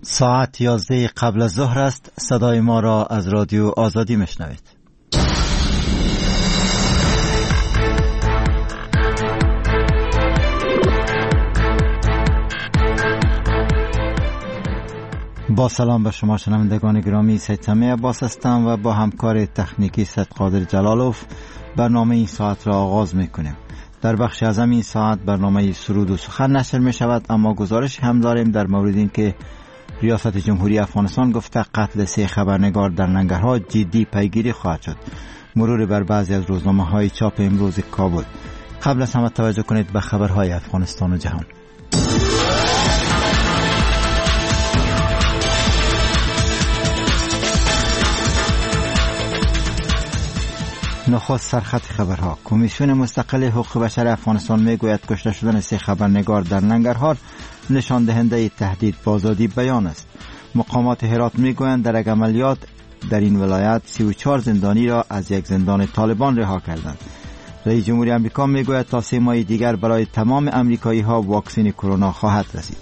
ساعت 11 قبل از ظهر است. صدای ما را از رادیو آزادی میشنوید. با سلام به شما شنوندگان گرامی، سید سمیع عباس هستم و با همکار تکنیکی سید قادر جلالوف برنامه این ساعت را آغاز میکنیم. در بخش از این ساعت برنامه سرود و سخن نشر می شود، اما گزارش هم داریم در مورد این که ریاست جمهوری افغانستان گفته قتل 3 خبرنگار در ننگرهار جدی پیگیری خواهد شد. مرور بر بعضی از روزنامه های چاپ امروز کابل. قبل از همه توجه کنید به خبرهای افغانستان و جهان. نخست سرخط خبرها. کمیسیون مستقل حقوق بشر افغانستان میگوید کشته شدن 3 خبرنگار در ننگرهار نشان دهنده تهدید به آزادی بیان است. مقامات هرات میگویند در یک عملیات در این ولایت 34 زندانی را از یک زندان طالبان رها کردند. رئیس جمهوری آمریکا میگوید تا 3 ماه دیگر برای تمام امریکایی ها واکسن کرونا خواهد رسید.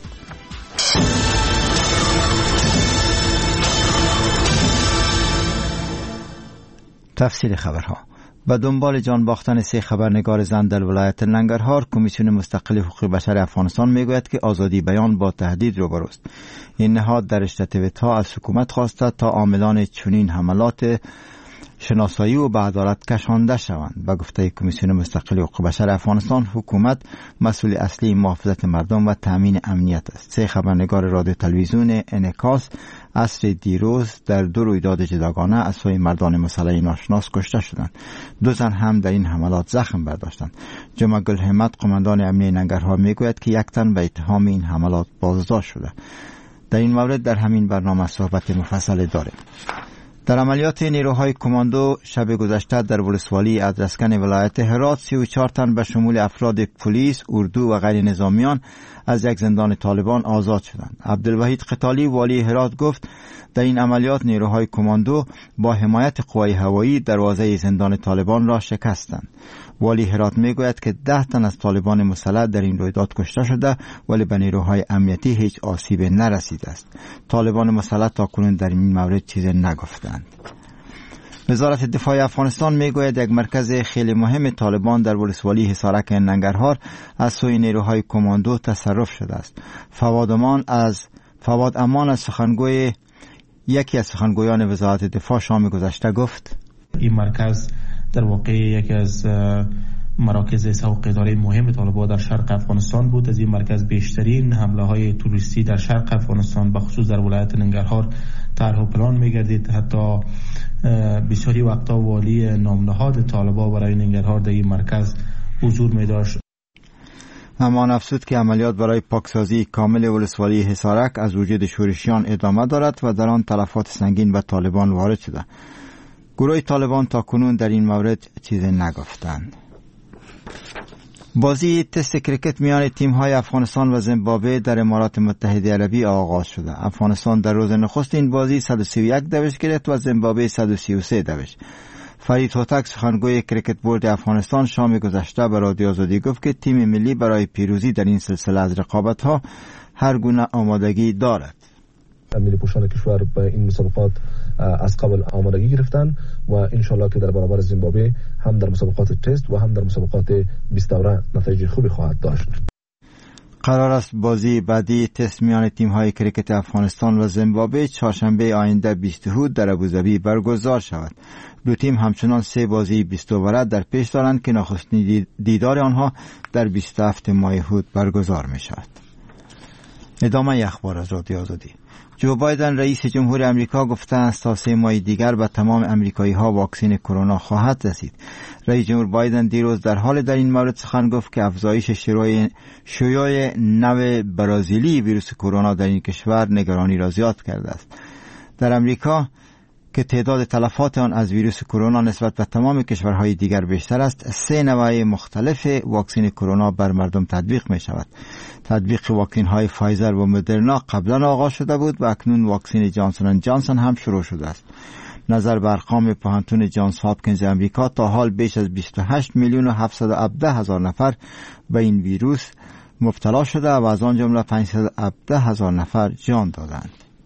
تفصیل خبرها. به دنبال جان باختن 3 خبرنگار زن در ولایت ننگرهار، کمیسیون مستقل حقوق بشر افغانستان میگوید که آزادی بیان با تهدید روبروست. این نهاد در اشتتویت‌ها از حکومت خواسته تا عاملان چنین حملات شناسایی و به عدالت کشانده شوند. به گفته کمیسیون مستقل حقوق بشر افغانستان، حکومت مسئول اصلی محافظت مردم و تامین امنیت است. 3 خبرنگار رادیو تلویزیون انعکاس عصر دیروز در 2 رویداد جداگانه از سوی مردان مسلح ناشناس کشته شدند. 2 زن هم در این حملات زخم برداشتند. جمعه گل همت قماندان امنیه ننگرهار میگوید که 1 تن به اتهام این حملات بازداشت شده. در این مورد در همین برنامه صحبت مفصل داریم. در عملیات نیروهای کماندو شب گذشته در ولسوالی ادرسکن ولایت هرات 34 تن به شمول افراد پلیس، اردو و غیر نظامیان از یک زندان طالبان آزاد شدند. عبدالوحید قتالی والی هرات گفت در این عملیات نیروهای کماندو با حمایت قوای هوایی دروازه زندان طالبان را شکستند. والی هرات میگوید که 10 تن از طالبان مسلح در این رویداد کشته شده ولی به نیروهای امنیتی هیچ آسیب نرسیده است. طالبان مسلح تاکنون در این مورد چیزی نگفتند. وزارت دفاع افغانستان میگوید یک مرکز خیلی مهم طالبان در ولسوالی حصارک ننگرهار از سوی نیروهای کماندو تصرف شده است. فواد امان از سخنگوی یکی از سخنگویان وزارت دفاع شام گذشته گفت این مرکز در واقع یکی از مراکز سوق‌داری مهم طالبان در شرق افغانستان بود. از این مرکز بیشترین حمله های توریستی در شرق افغانستان به خصوص در ولایت ننگرهار طرح و پلان می‌گردید. حتی بسیاری وقتا والی نامنهاد طالبان برای ننگرهار در این مرکز حضور می‌داشت. اما افسود که عملیات برای پاکسازی کامل ولسوالی حصارک از وجود شورشیان ادامه دارد و در آن تلفات سنگین به طالبان وارد شده. گروه طالبان تا کنون در این مورد چیزی نگفتند. بازی تست کرکت میان تیم‌های افغانستان و زیمبابوه در امارات متحده عربی آغاز شده. افغانستان در روز نخست این بازی 131 دوش گرفت و زیمبابوه 133 دوش. فرید هوتک سخنگوی کرکت بورد افغانستان شام گذشته به رادیو آزادی گفت که تیم ملی برای پیروزی در این سلسله از رقابت‌ها هر گونه آمادگی دارد. ملی پوشان کشور به این مسابقات از قبل آمادگی گرفتن و انشالله که در برابر زیمبابوه هم در مسابقات تست و هم در مسابقات 20 دوره نتایج خوبی خواهد داشت. قرار است بازی بعدی تست میان تیم‌های کرکت افغانستان و زیمبابوه چهارشنبه آینده 27 در ابوظبی برگزار شود. 2 تیم همچنان 3 بازی 20 اووره در پیش دارند که نخستین دیدار آنها در 27 ماه هود برگزار می شود. ادامه اخبار از رادیو آزادی. جو بایدن رئیس جمهور امریکا گفته است تا 3 ماه دیگر به تمام امریکایی ها واکسن کرونا خواهد رسید. رئیس جمهور بایدن دیروز در حال در این مورد سخن گفت که افزایش شیوع نو برزیلی ویروس کرونا در این کشور نگرانی را زیاد کرده است. در امریکا که تعداد تلفات آن از ویروس کرونا نسبت به تمام کشورهای دیگر بیشتر است، 3 نوع مختلف واکسن کرونا بر مردم تطبیق می شود. تطبیق واکسن های فایزر و مدرنا قبلا آغاز شده بود و اکنون واکسن جانسون اند جانسون هم شروع شده است. نظر به ارقام پوهنتون جانز هاپکینز امریکا تا حال بیش از 28 میلیون و 717 هزار نفر به این ویروس مبتلا شده و از آن جمله 517 هزار نفر جان دادند.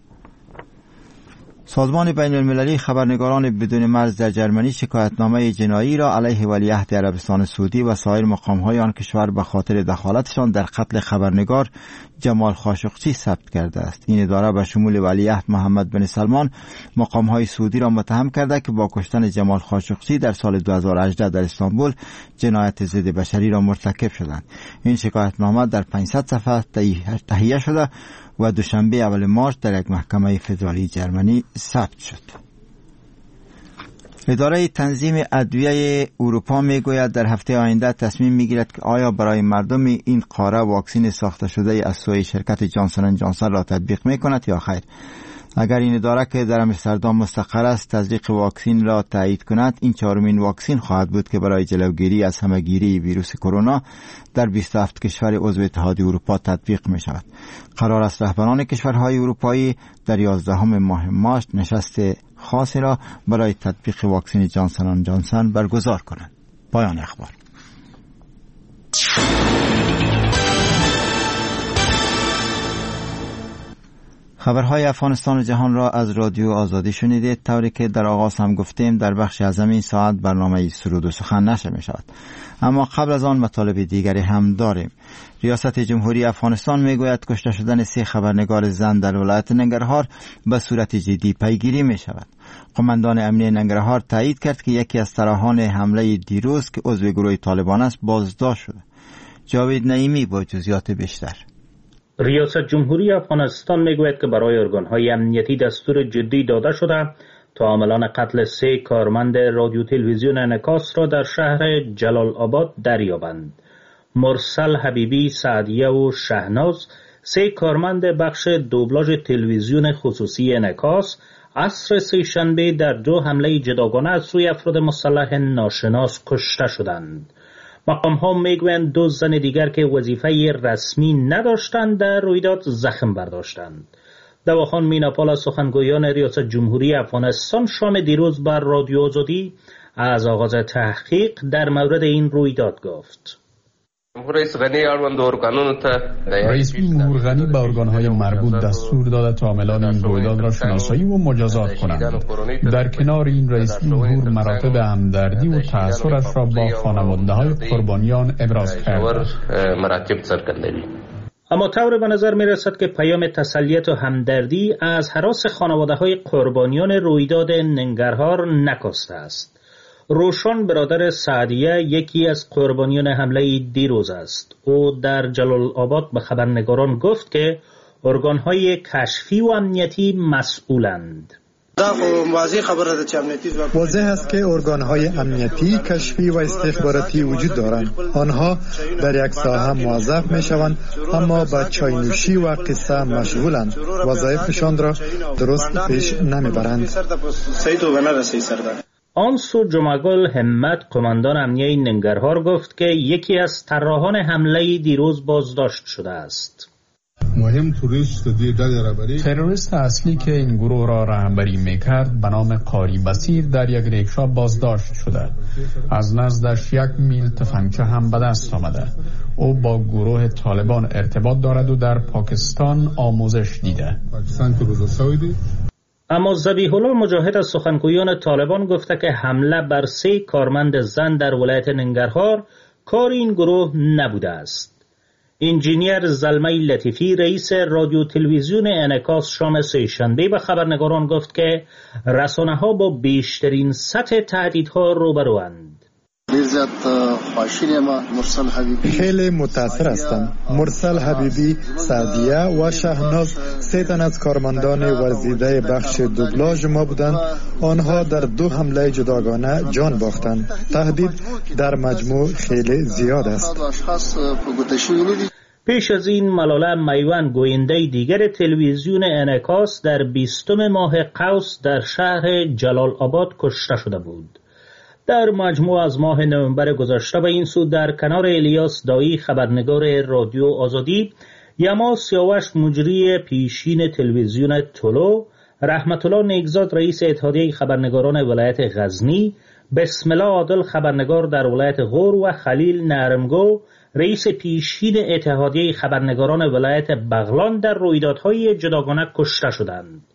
سازمان بین المللی خبرنگاران بدون مرز در جرمنی شکایتنامه جنایی را علیه ولیعهد عربستان سعودی و سایر مقام‌های آن کشور به خاطر دخالتشان در قتل خبرنگار جمال خاشقچی ثبت کرده است. این اداره به شمول ولیعهد محمد بن سلمان مقام‌های سعودی را متهم کرده که با کشتن جمال خاشقچی در سال 2018 در استانبول جنایت ضد بشری را مرتکب شدند. این شکایتنامه در 500 صفحه تهیه شده و دوشنبه اول مارس در یک محکمه فدرالی جرمنی ثبت شد. اداره تنظیم ادویه اروپا میگوید در هفته آینده تصمیم میگیرد که آیا برای مردم این قاره واکسن ساخته شده از سوی شرکت جانسون اند جانسون را تطبیق میکند یا خیر. اگر این اداره که در آمستردام مستقر است تزریق واکسن را تایید کند، این چهارمین واکسن خواهد بود که برای جلوگیری از همهگیری ویروس کرونا در 27 کشور عضو اتحادیه اروپا تطبیق می شود. قرار است رهبران کشورهای اروپایی در 11 ماه مارس نشست خاصی را برای تطبیق واکسن جانسون اند جانسون برگزار کنند. پایان اخبار. خبرهای افغانستان و جهان را از رادیو آزادی شنیدید. طوری که در آغاز هم گفتیم در بخش اعظم این ساعت برنامه سرود و سخن نشر می شود، اما قبل از آن مطالب دیگری هم داریم. ریاست جمهوری افغانستان می گوید کشته شدن 3 خبرنگار زن در ولایت ننگرهار به صورت جدی پیگیری می شود. قماندان امنیه ننگرهار تایید کرد که یکی از طراحان حمله دیروز که عضو گروه طالبان است بازداشت شده. جاوید نعیمی با جزئیات بیشتر. ریاست جمهوری افغانستان میگوید که برای ارگان‌های امنیتی دستور جدی داده شده تا عاملان قتل 3 کارمند رادیو تلویزیون انعکاس را در شهر جلال آباد دریابند. مرسل حبیبی، سعدیه و شهناز، 3 کارمند بخش دوبلاژ تلویزیون خصوصی انعکاس، عصر سه‌شنبه در 2 حمله جداگانه از سوی افراد مسلح ناشناس کشته شدند. مقام ها میگویند 2 زن دیگر که وظیفه رسمی نداشتند در رویداد زخم برداشتند. دواخان میناپال از سخنگویان ریاست جمهوری افغانستان شام دیروز بر رادیو آزادی از آغاز تحقیق در مورد این رویداد گفت. رئیس جمهور غنی به ارگان‌های مربوط دستور داده تا عاملان این رویداد را شناسایی و مجازات کنند. در کنار این رئیس جمهور مراتب همدردی و تأثیرش را با خانواده‌های قربانیان ابراز کرد. اما طور به نظر می رسد که پیام تسلیت و همدردی از هراس خانواده‌های قربانیان رویداد ننگرهار نکاسته است. روشن برادر سعدیه یکی از قربانیان حمله دیروز است. او در جلال آباد به خبرنگاران گفت که ارگان‌های کشفی و امنیتی مسئولند. واضح است که ارگان‌های امنیتی، کشفی و استخباراتی وجود دارند. آنها در یک ساحه موظف می‌شوند اما با چای‌نوشی و قصه مشغولند. وظایفشان را درست پیش نمی‌برند. آنسو جمعگل همت، قماندان امنیه ننگرهار، گفت که یکی از طراحان حمله دیروز بازداشت شده است. تروریست اصلی که این گروه را رهبری میکرد به نام قاری بصیر در یک ریکشا بازداشت شده. از نزدش 1 میل تفنگچه هم به دست آمده. او با گروه طالبان ارتباط دارد و در پاکستان آموزش دیده. اما ذبیح الله مجاهد از سخنگویان طالبان گفته که حمله بر 3 کارمند زن در ولایت ننگرهار کار این گروه نبوده است. انجینیر زلمه لطیفی، رئیس رادیو تلویزیون انعکاس، شام سه‌شنبه به خبرنگاران گفت که رسانه‌ها با بیشترین سطح تهدیدها روبروند. خیلی متاثر هستم. مرسل حبیبی، سعدیه و شهناز 3 تن از کارمندان ورزیده بخش دوبلاژ ما بودند. آنها در 2 حمله جداگانه جان باختند. تهدید در مجموع خیلی زیاد است. پیش از این ملاله میوان، گوینده دیگر تلویزیون انعکاس، در 20 ماه قوس در شهر جلال آباد کشته شده بود. در مجموع از ماه نوامبر گذشته به این سو در کنار الیاس دایی، خبرنگار رادیو آزادی، یما سیاوش، مجری پیشین تلویزیون طلو، رحمت الله نیکزاد، رئیس اتحادیه خبرنگاران ولایت غزنی، بسم الله عادل، خبرنگار در ولایت غور و خلیل نرمگو، رئیس پیشین اتحادیه خبرنگاران ولایت بغلان در رویدادهای جداگانه کشته شدند.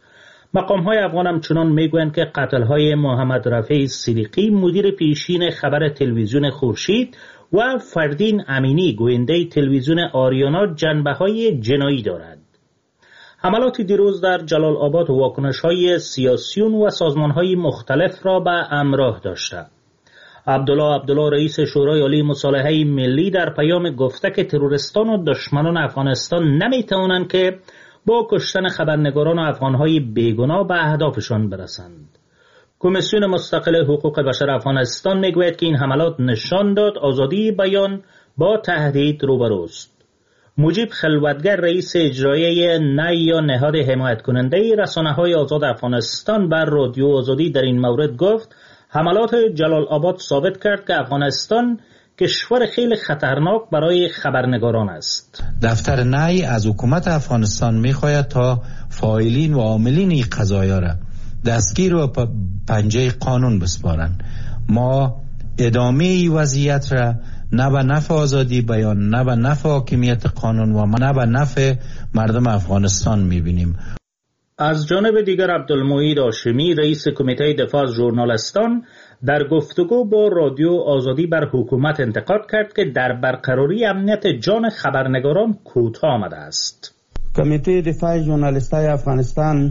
مقام‌های افغان همچنان میگویند که قتل‌های محمد رفیع صدیقی مدیر پیشین خبر تلویزیون خورشید و فردین امینی گوینده تلویزیون آریانا جنبه‌های جنایی دارد. حملات دیروز در جلال آباد واکنش‌های سیاسیون و سازمان‌های مختلف را به همراه داشته. عبدالله رئیس شورای عالی مصالحه ملی در پیام گفته که تروریستان و دشمنان افغانستان نمی‌توانند که با کشتن خبرنگاران و افغان‌های بیگناه به اهدافشان برسند. کمیسیون مستقل حقوق بشر افغانستان میگوید که این حملات نشان داد آزادی بیان با تهدید روبروست. مجیب خلوتگر رئیس اجرایی یا نهاد حمایت کننده رسانه‌های آزاد افغانستان بر رادیو آزادی در این مورد گفت حملات جلال آباد ثابت کرد که افغانستان کشور خیلی خطرناک برای خبرنگاران است. دفتر نی از حکومت افغانستان می‌خواهد تا فاعلین و عاملین این قضایا را دستگیر و پنجه قانون بسپارند. ما ادامه این وضعیت را نه به نفع آزادی بیان، نه به نفع حاکمیت قانون و نه به نفع مردم افغانستان می‌بینیم. از جانب دیگر عبدالمعید هاشمی رئیس کمیته دفاع از ژورنالیستان در گفتگو با رادیو آزادی بر حکومت انتقاد کرد که در برقراری امنیت جان خبرنگاران کوتاه آمده است. کمیته دفاع ژورنالیستای افغانستان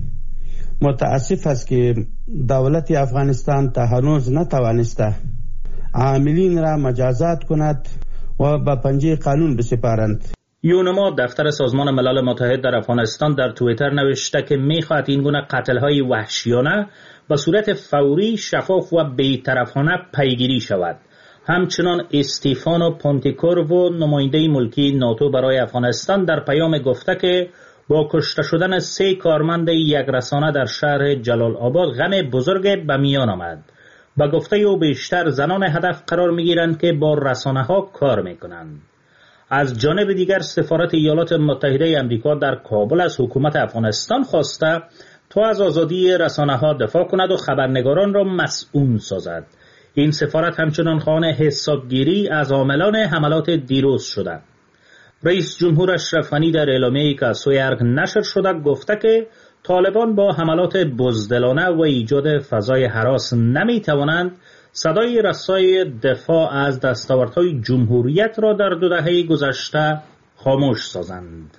متاسف است که دولت افغانستان تا هنوز نتوانسته عاملین را مجازات کند و به پنجه قانون بسپارند. یونما دفتر سازمان ملل متحد در افغانستان در توییتر نوشته که می‌خواهد این گونه قتل‌های وحشیانه به صورت فوری، شفاف و بی‌طرفانه پیگیری شود. همچنان استیفانو پونتیکور و نماینده ملکی ناتو برای افغانستان در پیام گفته که با کشته شدن 3 کارمند یک رسانه در شهر جلال آباد غم بزرگ به میان آمد. با گفته او بیشتر زنان هدف قرار می‌گیرند که با رسانه‌ها کار می‌کنند. از جانب دیگر سفارت ایالات متحده آمریکا در کابل از حکومت افغانستان خواسته تا از آزادی رسانه‌ها دفاع کند و خبرنگاران را مسئول سازد. این سفارت همچنان خواهان حسابگیری از عاملان حملات دیروز شده. رئیس جمهور اشرف غنی در اعلامیه‌ای که از سوی ارگ نشر شده گفته که طالبان با حملات بزدلانه و ایجاد فضای هراس نمی‌توانند صدای رسای دفاع از دستاوردهای جمهوریت را در 2 دهه گذشته خاموش سازند.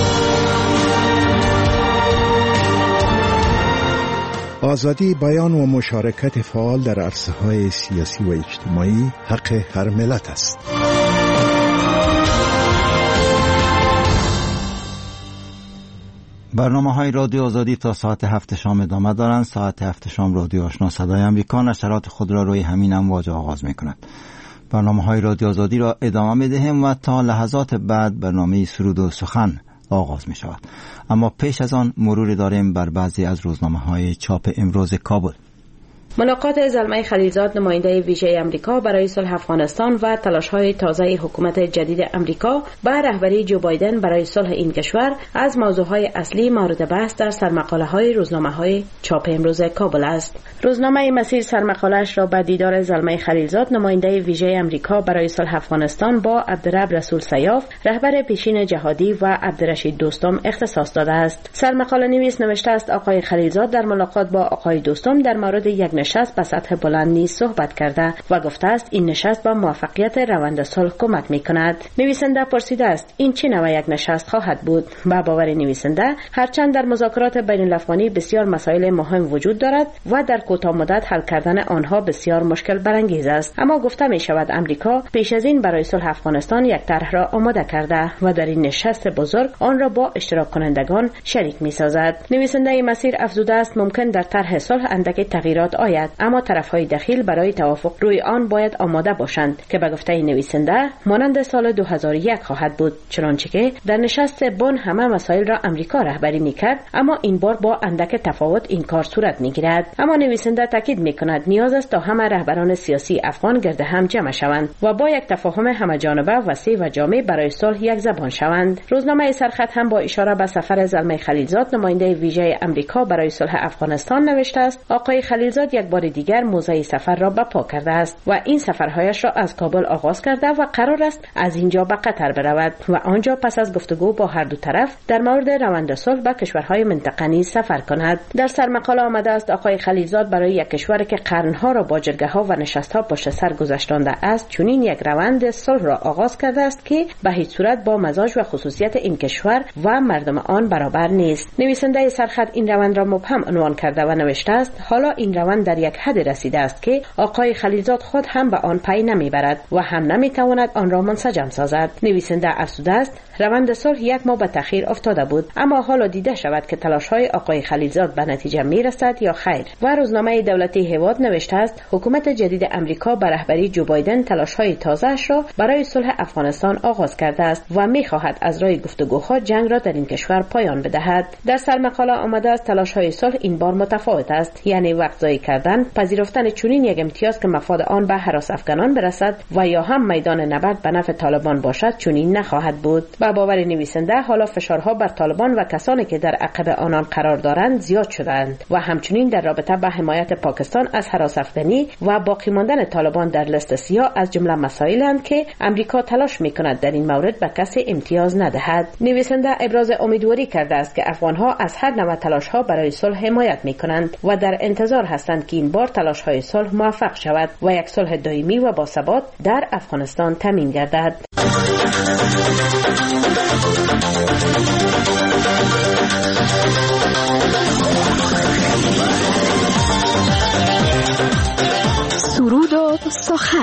آزادی بیان و مشارکت فعال در عرصه‌های سیاسی و اجتماعی حق هر ملت است. برنامه‌های رادیو آزادی تا ساعت 7 شام ادامه دارند. ساعت 7 شام رادیو آشنا صدای آمریکا نشرات خود را روی همین امواج آغاز می‌کند. برنامه‌های رادیو آزادی را ادامه می‌دهیم و تا لحظات بعد برنامه سرود و سخن آغاز می‌شود. اما پیش از آن مروری داریم بر بعضی از روزنامه‌های چاپ امروز کابل. ملاقات زلمه خلیلزاد نماینده ویژه آمریکا برای صلح افغانستان و تلاش‌های تازه حکومت جدید آمریکا با رهبری جو بایدن برای صلح این کشور از موضوعهای اصلی مورد بحث در سرمقاله‌های روزنامه‌های چاپ امروز کابل است. روزنامه مسیر سرمقاله‌اش را به دیدار زلمه خلیلزاد نماینده ویژه آمریکا برای صلح افغانستان با عبدالرب رسول سیاف رهبر پیشین جهادی و عبدالرشید دوستم اختصاص داده است. سرمقاله نویس نوشته است آقای خلیلزاد در ملاقات با آقای دوستم در مورد یک نشست به سطح بلند نیز صحبت کرده و گفته است این نشست با موفقیت روند صلح کمک می‌کند. نویسنده پرسیده است این چه نوع یک نشست خواهد بود؟ با باور نویسنده هرچند در مذاکرات بین الافغانی بسیار مسائل مهم وجود دارد و در کوتاه مدت حل کردن آنها بسیار مشکل برانگیز است، اما گفته می شود آمریکا پیش از این برای صلح افغانستان یک طرح را آماده کرده و در این نشست بزرگ آن را با اشتراک کنندگان شریک می سازد. نویسنده مسیر افزوده است ممکن در طرح صلح اندکی تغییرات آید، اما طرف‌های دخیل برای توافق روی آن باید آماده باشند که به گفته نویسنده مانند سال 2001 خواهد بود، چنانچه که در نشست بن همه مسائل را آمریکا رهبری می‌کرد، اما این بار با اندک تفاوت این کار صورت می‌گیرد. اما نویسنده تاکید می‌کند نیاز است تا همه رهبران سیاسی افغان گرد هم جمع شوند و با یک تفاهم همه‌جانبه وسیع و جامع برای صلح یک زبان شوند. روزنامه سرخط هم با اشاره به سفر زلمه خلیلزاد نماینده ویژه آمریکا برای صلح افغانستان نوشته است آقای خلیلزاد یک یک بار دیگر موضع سفر را برپا کرده است و این سفرهایش را از کابل آغاز کرده و قرار است از اینجا به قطر برود و آنجا پس از گفتگو با هر دو طرف در مورد روند صلح به کشورهای منطقه نیز سفر کند. در سرمقاله آمده است آقای خلیلزاد برای یک کشور که قرنها را با جرگه‌ها و نشست‌ها پشت سر گذشتانده است چنین یک روند صلح را آغاز کرده است که به هیچ صورت با مزاج و خصوصیت این کشور و مردم آن برابر نیست. نویسنده سرخط این روند را مبهم عنوان کرده و نوشته است حالا این روند در یک حد رسیده است که آقای خلیلزاد خود هم به آن پی نمیبرد و هم نمیتواند آن را منسجم سازد. نویسنده افسوده است روند صلح یک ماه به تأخیر افتاده بود، اما حالا دیده شود که تلاش‌های آقای خلیلزاد به نتیجه میرسد یا خیر. و روزنامه دولتی هیواد نوشته است حکومت جدید امریکا به رهبری جو بایدن تلاش‌های تازه‌اش را برای صلح افغانستان آغاز کرده است و می‌خواهد از راه گفتگوها جنگ را در این کشور پایان بدهد. در سرمقاله آمده است تلاش‌های صلح این بار متفاوت است، یعنی وقت ضایع کردن، پذیرفتن چنین یک امتیاز که مفاد آن به هراس افغانان برسد و یا هم میدان نبرد به نفع طالبان باشد چنین نخواهد بود. با باور نویسنده حالا فشارها بر طالبان و کسانی که در عقب آنان قرار دارند زیاد شدند و همچنین در رابطه با حمایت پاکستان از هراس افغانی و باقی ماندن طالبان در لیست سیاه از جمله مسائلند که امریکا تلاش می‌کند در این مورد به کسی امتیاز ندهد. نویسنده ابراز امیدواری کرده است که افغان‌ها از هر نوع تلاش‌ها برای صلح حمایت می‌کنند و در انتظار هستند که این بار تلاش‌های صلح موفق شود و یک صلح دائمی و باثبات در افغانستان تامین گردد. سرود و سخن.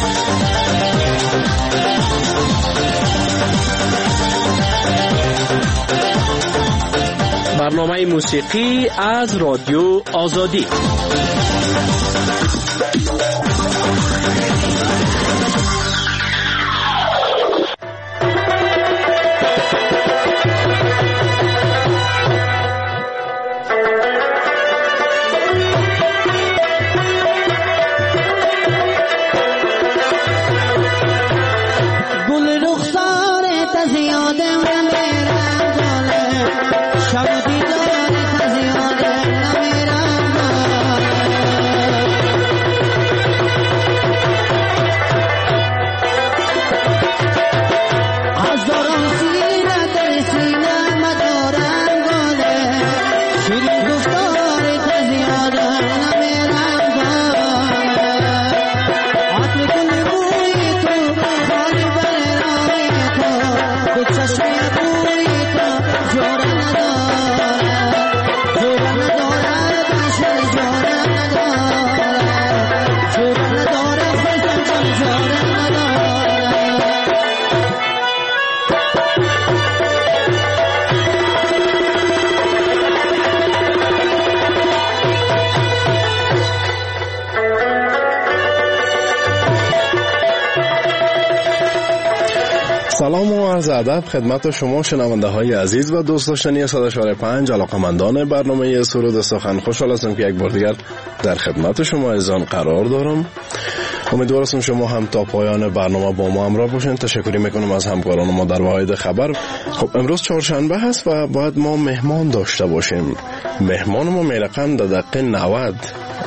برنامه موسیقی از رادیو آزادی. سلام و عرض ادب خدمت شما شنونده های عزیز و دوست داشتنی 100.5 علاقمندان برنامه سرود سخن. خوشحال هستم که یک بار دیگر در خدمت شما عزیزان قرار دارم. امیدوار هستم شما هم تا پایان برنامه با ما همراه باشین. تشکر میکنم از همکاران ما در واحد خبر. خب امروز چهارشنبه هست و باید ما مهمان داشته باشیم. مهمان ما میرقم در دقیقه 90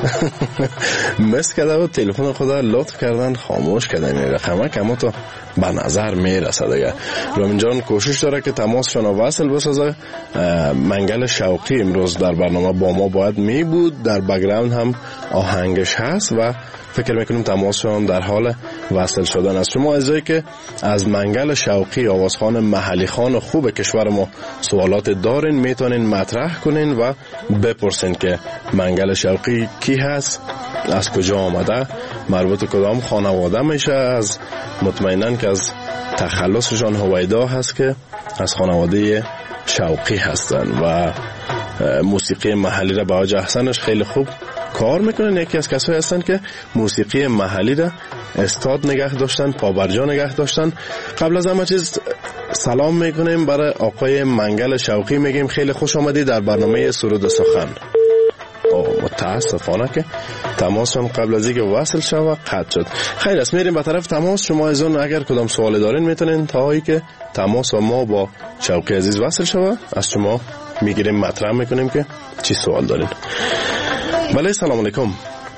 مس کرده و تلفن خود لطف کردن خاموش کرده میرقمه که اما تو به نظر میرسه دیگه. رامین جان کوشش داره که تماسشان رو وصل بسازه. منگل شوقی امروز در برنامه با ما باید می بود، در بک‌گراند هم آهنگش هست و فکر میکنیم تماسشان در حال وصل شدن است. شما عزیزایی که از منگل شوقی آوازخوان محلی خان خوب کشور ما سوالات دارین میتونین مطرح کنین و بپرسین که منگل شوقی کی هست، از کجا آمده، مربوط کدام خانواده میشه. از مطمئنن که از تخلصشان هویدا هست که از خانواده شوقی هستن و موسیقی محلی را به وجه احسنش خیلی خوب کار میکنن. یکی از کسایی هستن که موسیقی محلی را استاد نگه داشتن، پابرجا نگه داشتن. قبل از همه چیز سلام میکنیم برای آقای منگل شوقی، میگیم خیلی خوش آمدی در برنامه سرود سخن. متاسفانه که تماسشون قبل از اینکه وصل شد قطع شد. خیر است، میریم به طرف تماس. شما عزیزان اگر کدام سوالی دارین میتونین تا هایی که تماس ما با شوقی عزیز وصل شود از شما میگیریم، مطرح میکنیم که چی سوال دارین. بله سلام علیکم.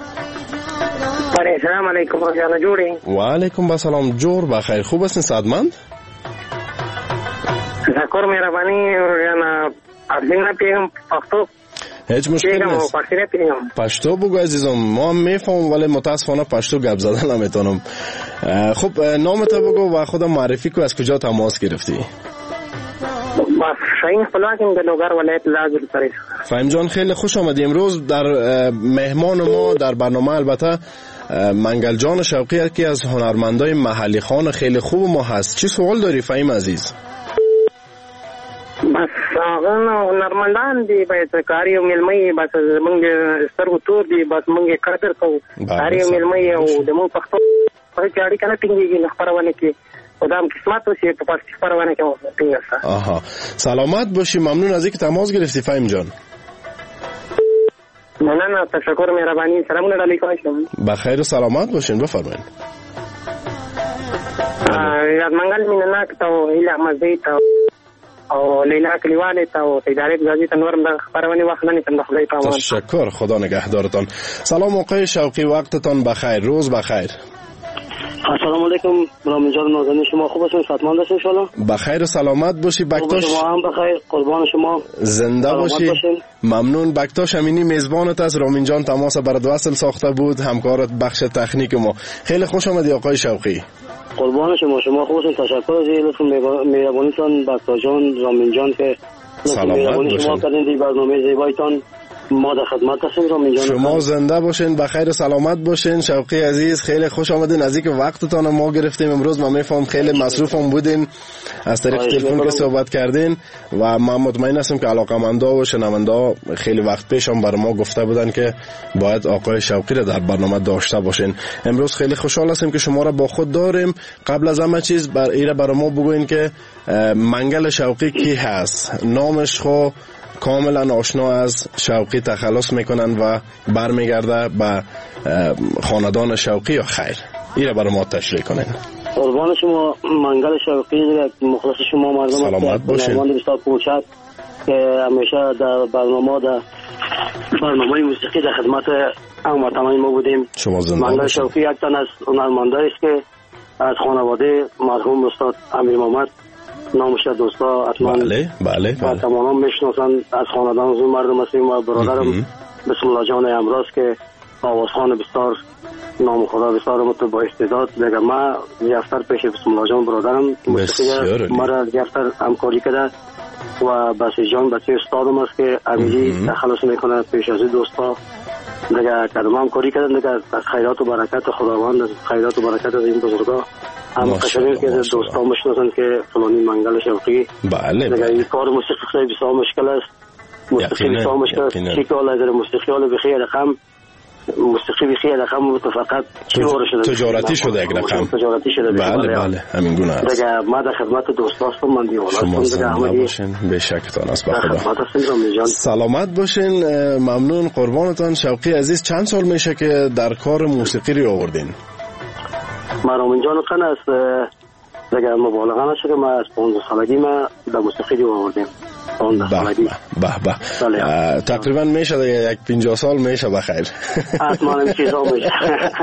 سلام علیکم جان جوړی. و علیکم السلام جوړ بخیر. خوب هستین سعادتمند؟ تشکر مهربانی جان. اصلا پیغام پښتو هیچ مشکل نیست. پشتو بگو عزیزم، ما هم میفهم ولی متاسفانه پشتو گپ زدن نمیتونم. خب نامت بگو و خودم معرفی کو، از کجا تماس گرفتی؟ شاین خلاصیم در لوگر ولایت لازل پریس. فهم جان خیلی خوش آمدی. امروز در مهمان ما در برنامه البته منگل جان شوقی که از هنرمندای محلی خان خیلی خوب ما هست. چی سوال داری فهم عزیز؟ بس هغه هنرمندان دي بس کاری او ملمي بس موږ سترګو تور دي بس موږ قدر کوو. کاری او ملمي او د مو پښتو په چاړي کنه ټینګيږي خبرونه کې خدام قسمت وشي په پښتو خبرونه کې ټینګه. آها سلامت باشی. ممنون از اینکه تماس گرفتی فهم جان. مننه تشکر مهربانی. سلام علیکم. بخیر و سلامت باشین. بفرمایید. یاد منګل مینه ته اله مزید او لیلا کلیواله ته او اداره گزارش تنورم د خبرونه وخت نه تم خدای پامان. تشکر. خدا نگهدارتان. سلام آقای شوقی، وقتتان بخیر. روز بخیر. السلام علیکم. رامین جان نازنین شما خوب هستین؟ صحتمند هستین ان شاء الله؟ بخیر و سلامت باشی. بکتاش شما هم بخیر. قربان شما. زنده باشی. ممنون. بکتاش امینی میزبانت است. رامین جان تماس برات وصل ساخته بود، همکارت بخش تکنیک ما. خیلی خوش آمدی آقای شوقی. قربان شما خوب هستین. تشکر از لطف مهربانیتان بکتاش جان رامین جان که سلامت باشین. شما کردین برنامه زیبایتان. ما در خدمت هستیم رامین جان. شما زنده باشین، بخیر و سلامت باشین. شوقی عزیز خیلی خوش آمدین. از اینکه وقتتان ما گرفتیم امروز. من میفهم خیلی مصروفم بودین از طریق تلفن که صحبت کردین و من مطمئن هستم که علاقه‌مندا و شنوندا خیلی وقت پیشم بر ما گفته بودن که باید آقای شوقی را در برنامه داشته باشین. امروز خیلی خوشحال هستیم که شما را با خود داریم. قبل از همه چیز برای ما بگوین که منگل شوقی کی هست؟ نامش خو کاملا آشنا از شوقی تخلص میکنن و برمیگرده به خاندان شوقی یا خیر؟ ایره برای ما تشریح کنین. قربان شما. منگل شوقی مخلص شما مردم سلامت باشین. مردم بسیار کوچک که همیشه در برنامه موسیقی در خدمت هموطنان ما بودیم. شما زنده منگل شوقی یک تن از هنرمندایی است که از خانواده مرحوم استاد امیر محمد نامش دوستا حتما بله تمام میشناسن. از خاندان از اون مردم هستیم و برادرم بسم الله جان امراض که آوازخوان بسیار نام خدا بسیار با استعداد دیگه. ما یفتر پیش بسم الله جان برادرم موسیقی مرا یفتر همکاری کرده و بسی جان بچه استادم است که امیلی تخلص میکنه پیش از دوستا دیگه کدام همکاری کردن دیگه. از خیرات و برکت خداوند، از خیرات و برکت از این بزرگا هم قشنگی که دوستان میشناسن که فلانی منگل شوقی. بله دیگه این کار موسیقی خیلی بسیار مشکل است. موسیقی بسیار مشکل است. چی که حالا در موسیقی حالا بخیر رقم موسیقی بخیر رقم فقط چی وارد شده تجارتی شده یک رقم. تجارتی شده. بله همین گونه است. دیگه ما در خدمت دوستا هستم. من دیوانه شما زنده باشین. به شکتان است. به خدا سلامت باشین. ممنون قربانتان. شوقی عزیز چند سال میشه که در کار موسیقی رو آوردین؟ رامین جان قن است دیگه مبالغه نشه که ما از 15 سالگی ما در موسیقی رو آوردیم. به تقریبا میشه دیگه یک 50 سال میشه بخیر. حتما این چیزا میشه.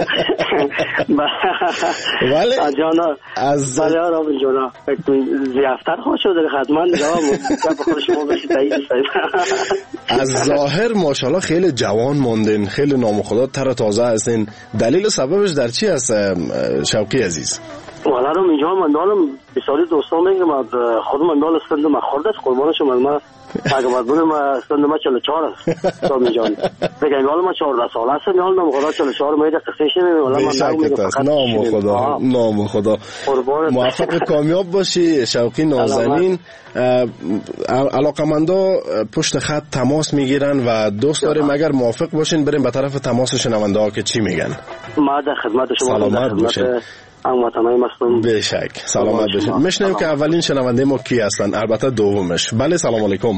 ولی از رامین جان زیافتر خوش شده حتما دیگه بخور شما بشید تایید. از ظاهر ماشاءالله خیلی جوان موندین، خیلی نام خدا تر تازه هستین. دلیل سببش در چی است شوقی عزیز؟ والا رو اینجا من دارم بسیاری دوستان میگم خود من دارم استند ما خورده است. قربان شما. ما اگه بعد بودم استند ما 44 است رامین جان. دیگه حالا ما 14 سال هستم. حالا نام خدا 44 میده قصه شه. والا من نام خدا موفق کامیاب باشی شوقی نازنین. علاقمندا پشت خط تماس میگیرن و دوست داریم اگر موافق باشین بریم به طرف تماس شنونده ها که چی میگن. ما در خدمت شما. سلامت باشین. به شک. سلامت باشین. میشنیم که اولین شنونده ما کی هستن؟ البته دومش. بله سلام علیکم.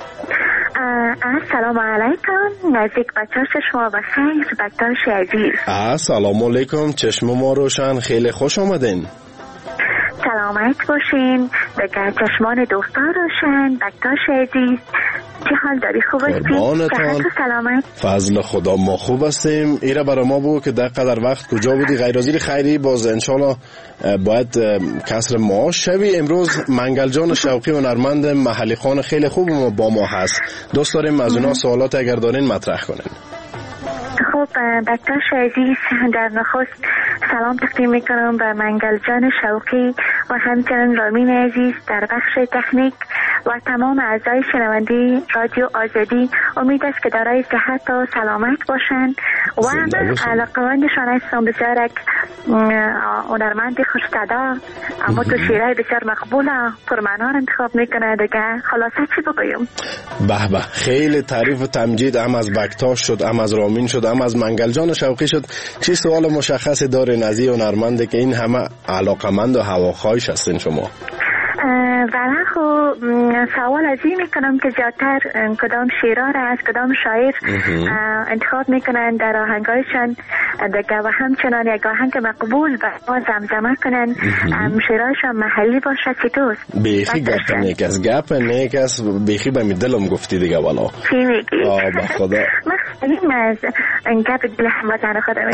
سلام علیکم. نزدیک بچه‌ها شما بخیر. بکتاش عزیز. سلام علیکم. چشم ما روشن. خیلی خوش آمدین. سلامت باشین. بگه چشمان دوستا روشن. بکتاش عزیز چه حال داری؟ خوب هستی؟ صحت و سلامت؟ فضل خدا ما خوب هستیم. ایره برای ما بگو که در قدر وقت کجا بودی؟ غیرحاضر خیری باز انشالله باید کسر معاش شوی. امروز منگل جان شوقی هنرمند محلی خان خیلی خوب با ما هست. دوست داریم از اونا سوالات اگر دارین مطرح کنین. خب بکتاش عزیز، در نخست سلام تقدیم میکنم به منگل جان شوقی و همچنین رامین عزیز در بخش تکنیک و تمام اعضای شنونده رادیو آزادی. امید است که دارای صحت و سلامت باشند و من علاقه‌مندشان هستم. بسیار هنرمند خوش‌صدا، اما تو شیرهای بسیار مقبول و پرمعنی انتخاب میکنه دیگه. خلاصه چی بگویم؟ به به، خیلی تعریف و تمجید هم از بکتاش شد، هم از رامین شد، هم از منگل جان شوقی شد. چی سوال مشخصی داره نزی هنرمنده که این همه علاقمند و هواخواهش هستین شما؟ بله خب سوال از این میکنم که زیادتر کدام شیرها را از کدام شاعر انتخاب میکنن در آهنگایشان دیگه و همچنان یک آهنگ مقبول به ما زمزمه کنن شیرهایشان محلی باشه چطور؟ بیخی گپ نیک است، گپ نیک است، بیخی به می دلم گفتی دیگه والا. چی میگی؟ به خدا این از گپ دل هموطن خودم.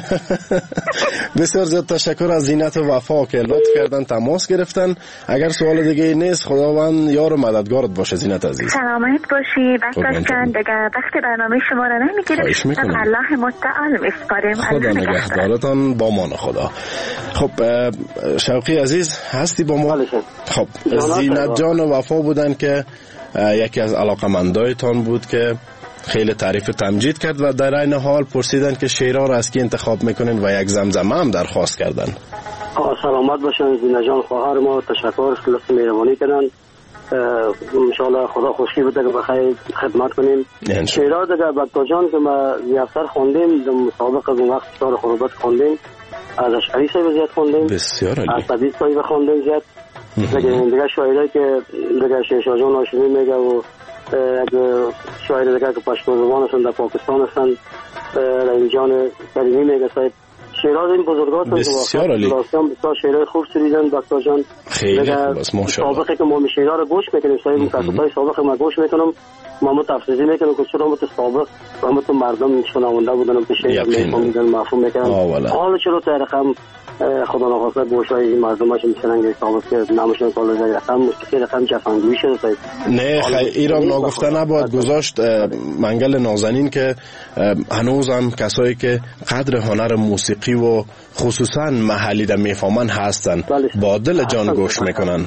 بسیار زیاد تشکر از زینت و وفا که لطف کردن تماس گرفتن. اگر سوال دیگه نیست خداوند یار و مددگارت باشه زینت عزیز. سلامت باشی. بکتاش جان دیگه وقت برنامه شما را نمیگیرم. الله متعال میسپاریم. خدا نگهدارتان با مان خدا. خب شوقی عزیز هستی با ما؟ خب زینت جان و وفا بودن که یکی از علاقمندایتان بود که خیلی تعریف تمجید کرد و در این حال پرسیدن که شعرها را از کی انتخاب میکنین و یک زمزمه هم درخواست کردن. سلامت باشن زینت جان خواهر ما، تشکر خلاص مهربانی کردن. انشالله خدا خوشی بده که بخیر خدمت کنیم. شعرها دیگه بکتاش جان که ما یفتر خوندیم، در مسابقه اون وقت شعر خروبت خوندیم، از اشعری صاحب زیاد خوندیم، بسیار عالی، از طبیب صاحب خوندیم زیاد. دیگه شاعرایی که دیگه شیرشاه جان هاشمی میگه و شاعر دیگه که پشتو زبان هستن در پاکستان هستن، رحیم جان کریمی میگه صاحب. شعرها این بزرگات بسیار عالی، بسیار شعرهای خوب سریدن بکتاش جان. خیلی خوب است ماشاءالله. سابقه که ما شعرها رو گوش میکنیم صاحب، مکاتبای سابقه ما گوش میکنم، ما تفسیری میکنم که چرا مت سابق و مت مردم شنونده بودن که شعر میفهمیدن مفهوم میکنن. حالا چرا تا رقم خدا نخواسته گوشای این مردماش میشنن که سابق که نامشون کالا زای رقم موسیقی رقم جفنگویی شده صاحب. نه ایران ناگفته نباید گذاشت. منگل نازنین که هنوز هم کسایی که قدر هنر موسیقی و خصوصا محلی در میفهمن هستن با دل جان گوش میکنن.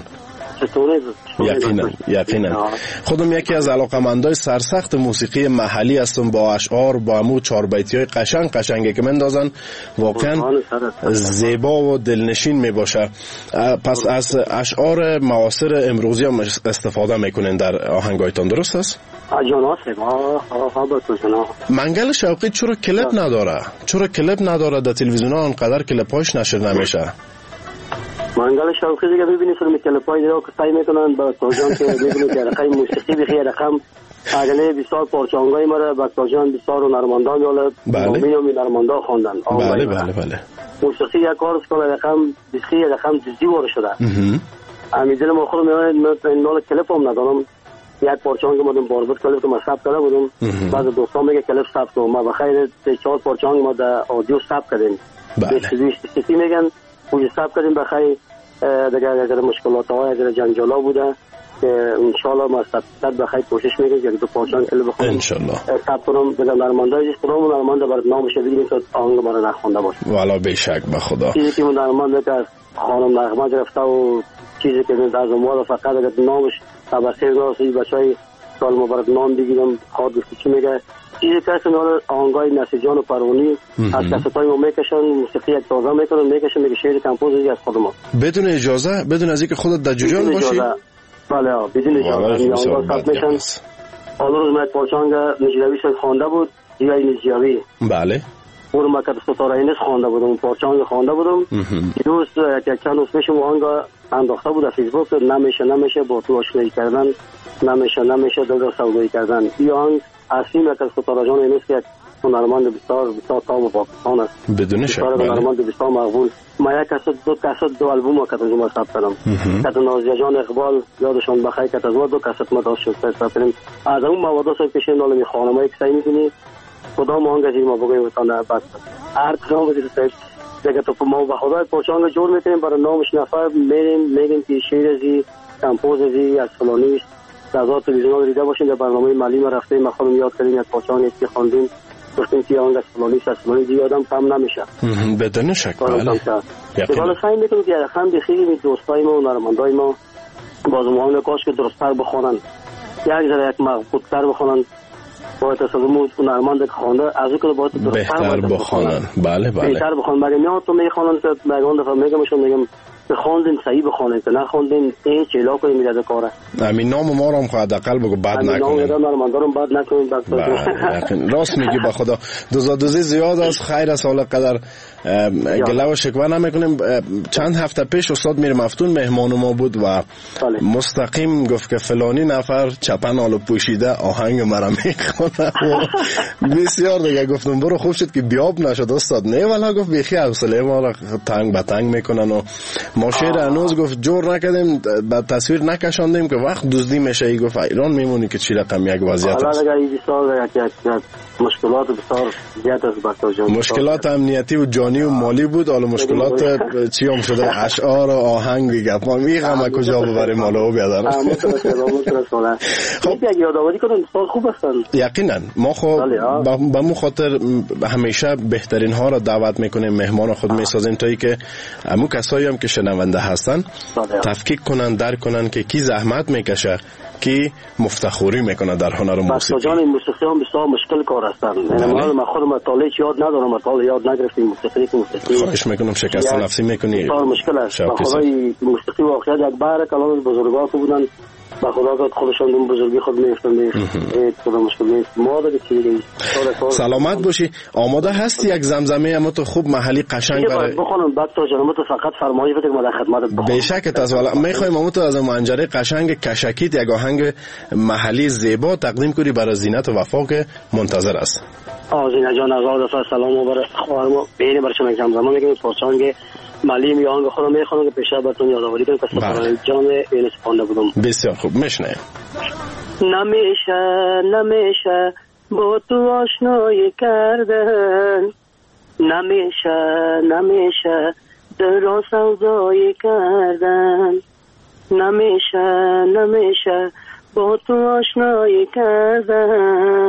یقینا خودم یکی از علاقمندای سرسخت موسیقی محلی هستم، با اشعار با همو چهار بیتیای قشنگی که مندازن واقعا زیبا و دلنشین می باشه. پس از اشعار معاصر امروزی هم استفاده میکنین در آهنگایتان، درست است؟ منگل شوقی چرا کلیپ نداره؟ چرا کلیپ نداره در تلویزیون ها انقدر کلیپاش نشر نمیشه؟ منگل شوقی دیگه ببینید فیلم کلیپای دیگه که سعی میکنن با توجان که ببینید که رقم موسیقی بخیر رقم اگله بسیار پارچانگای ما را بکتاش جان بسیار هنرمندان یاله مؤمن و هنرمندان خواندن. بله موسیقی یک کار است که رقم بسیار رقم جدی وارد شده. امیدوارم ما خودم این نال کلیپ هم ندارم. یک پارچانگ ما دم باربد کلیپ که ما ثبت کرده بودم، بعض دوستان میگه کلیپ ثبت کنم، ما بخیر 4 پارچانگ ما در آدیو ثبت کردیم. بله میگن اون ثبت کردیم بخیر دیگه اگر مشکلات ها اگر جنجالا بوده که انشالله ما ثبت بخیر کوشش میکنیم که دو پارچانگ کلیپ بخونم انشالله ثبت کنم. دیگه نرمندای است کنم نرمند بر نامش بگیم که آهنگ ما را نخونده باشه. والا بیشک به خدا چیزی که اون نرمند که خانم نغمه گرفته و چیزی که از اون فقط اگر نامش تبصیر ناسی بچهای سال مبارک نام بگیرم خواد گفتی چی میگه چیزی که اصلا آهنگای نسیجان و پروانی از کساتای ما میکشن، موسیقی یک تازه میکنن میکشن میگه شعر کمپوزی از خود ما بدون اجازه، بدون از اینکه خودت در جریان باشی. بله بدون اجازه آهنگا ثبت میشن. حالا روز ما پارچانگ نجیبی صاحب خوانده بود یا نجیبی بله اون ما که ستاره اینس خوانده بودم پارچانگ خوانده بودم روز یک چند روز پیش آهنگا انداخته بود در فیسبوک نمیشه با تو آشنایی کردن نمیشه دل سودایی کردن. این آهنگ اصلی ما که ستاره جان اینس که هنرمند بسیار تام پاکستان است. بدون شک. هنرمند بسیار مقبول. ما یک کست دو البوم که از ما ثبت کردم. کت نازیه جان اقبال یادشان بخیر که از ما 2 کست ما داشت شد ثبت کردیم. از اون مواد سو پیش نال می خانمای که سعی می‌کنی خدا ما انگیزی ما بگویم وطن بس. هر کدام بدید سعی دیگه تو ما به خدای پوچانگ جور می‌کنیم برای نامش نفر میگیم که شعر ازی کمپوز ازی از فلانی سازات تلویزیون دیده باشین در برنامه ملی ما رفتیم ما خودم یاد کردیم از پوچانگ که خواندیم گفتیم که آنگاه فلانی دیگه آدم کم نمیشه. بدون شک. بله. حالا سعی میکنیم که هم خیلی دوستای ما و هنرمندای ما بازمون کاش که درست‌تر بخونن. یک ذره یک مضبوط‌تر بخونن. باید اصلا هنرمند که خوانده از اون که باید بهتر بخونن. بله بله. بهتر بخونن. مگه نه تو میخوانن که میگن دفعه میگم بخوندین صحیح بخونین که نخوندین این چیلا کنین میاد کاره. همین نام ما رو هم خواهد حداقل بگو بد نکنین. نام هنرمندارم بد نکنین. راست میگی به خدا دوزی زیاد است. خیر است حالا قدر گله و شکوه نمیکنیم. چند هفته پیش استاد میر مفتون مهمان ما بود و مستقیم گفت که فلانی نفر چپن آلو پوشیده آهنگ مرا میخونه و بسیار دیگه گفتم برو خوب شد که بیاب نشد استاد. نه والا گفت بیخی حوصله ما را تنگ به تنگ میکنن و ما شعر هنوز گفت جور نکردیم به تصویر نکشاندیم که وقت دزدی میشه. ای گفت ایران میمونی که چی رقم یک وضعیت است. حالا دیگه سال مشکلات بسیار زیاد است برای مشکلات امنیتی و جانی و مالی بود. حالا مشکلات چی هم شده اشعار و آهنگ گپ ما میگم کجا ببریم حالا بیادر. خب یک یادآوری کنم استاد خوب هستن. یقینا ما خب به مو خاطر همیشه بهترین ها را دعوت میکنیم مهمان خود میسازیم تا اینکه همون کسایی هم که شنونده هستن تفکیک کنن درک کنن که کی زحمت میکشه کی مفتخوری میکنه در هنر موسیقی. جان موسیقی هم بسیار مشکل کار هستن. من خودم مطالعه یاد ندارم مطالعه یاد نگرفتم موسیقی. خواهش میکنم شکست نفسی میکنی. بسیار مشکل است. خدای موسیقی واقعا یک بار کلام بزرگان بودن با خدا خودشون دون بزرگی خود میفتن خدا مشکل نیست. ما دیگه چی سلامت باشی. آماده هستی یک زمزمه اما تو خوب محلی قشنگ برای بخونم بعد تو جنم تو فقط فرمایش بده ما در خدمتت بخونم. بشک والا میخوایم اما تو از منجره قشنگ کشکیت یک آهنگ محلی زیبا تقدیم کنی برای زینت و وفا که منتظر است. زینت جان از سلام و برای خواهر ما بین برای شما زمزمه میگیم پرچانگ مالی میان خودم میخوام که پیشا براتون یادآوری کنم که سفرهای جان این سپانده بودم. بسیار خوب میشنه. نمیشه با تو آشنایی کردن نمیشه در سودایی کردن نمیشه با تو آشنایی کردن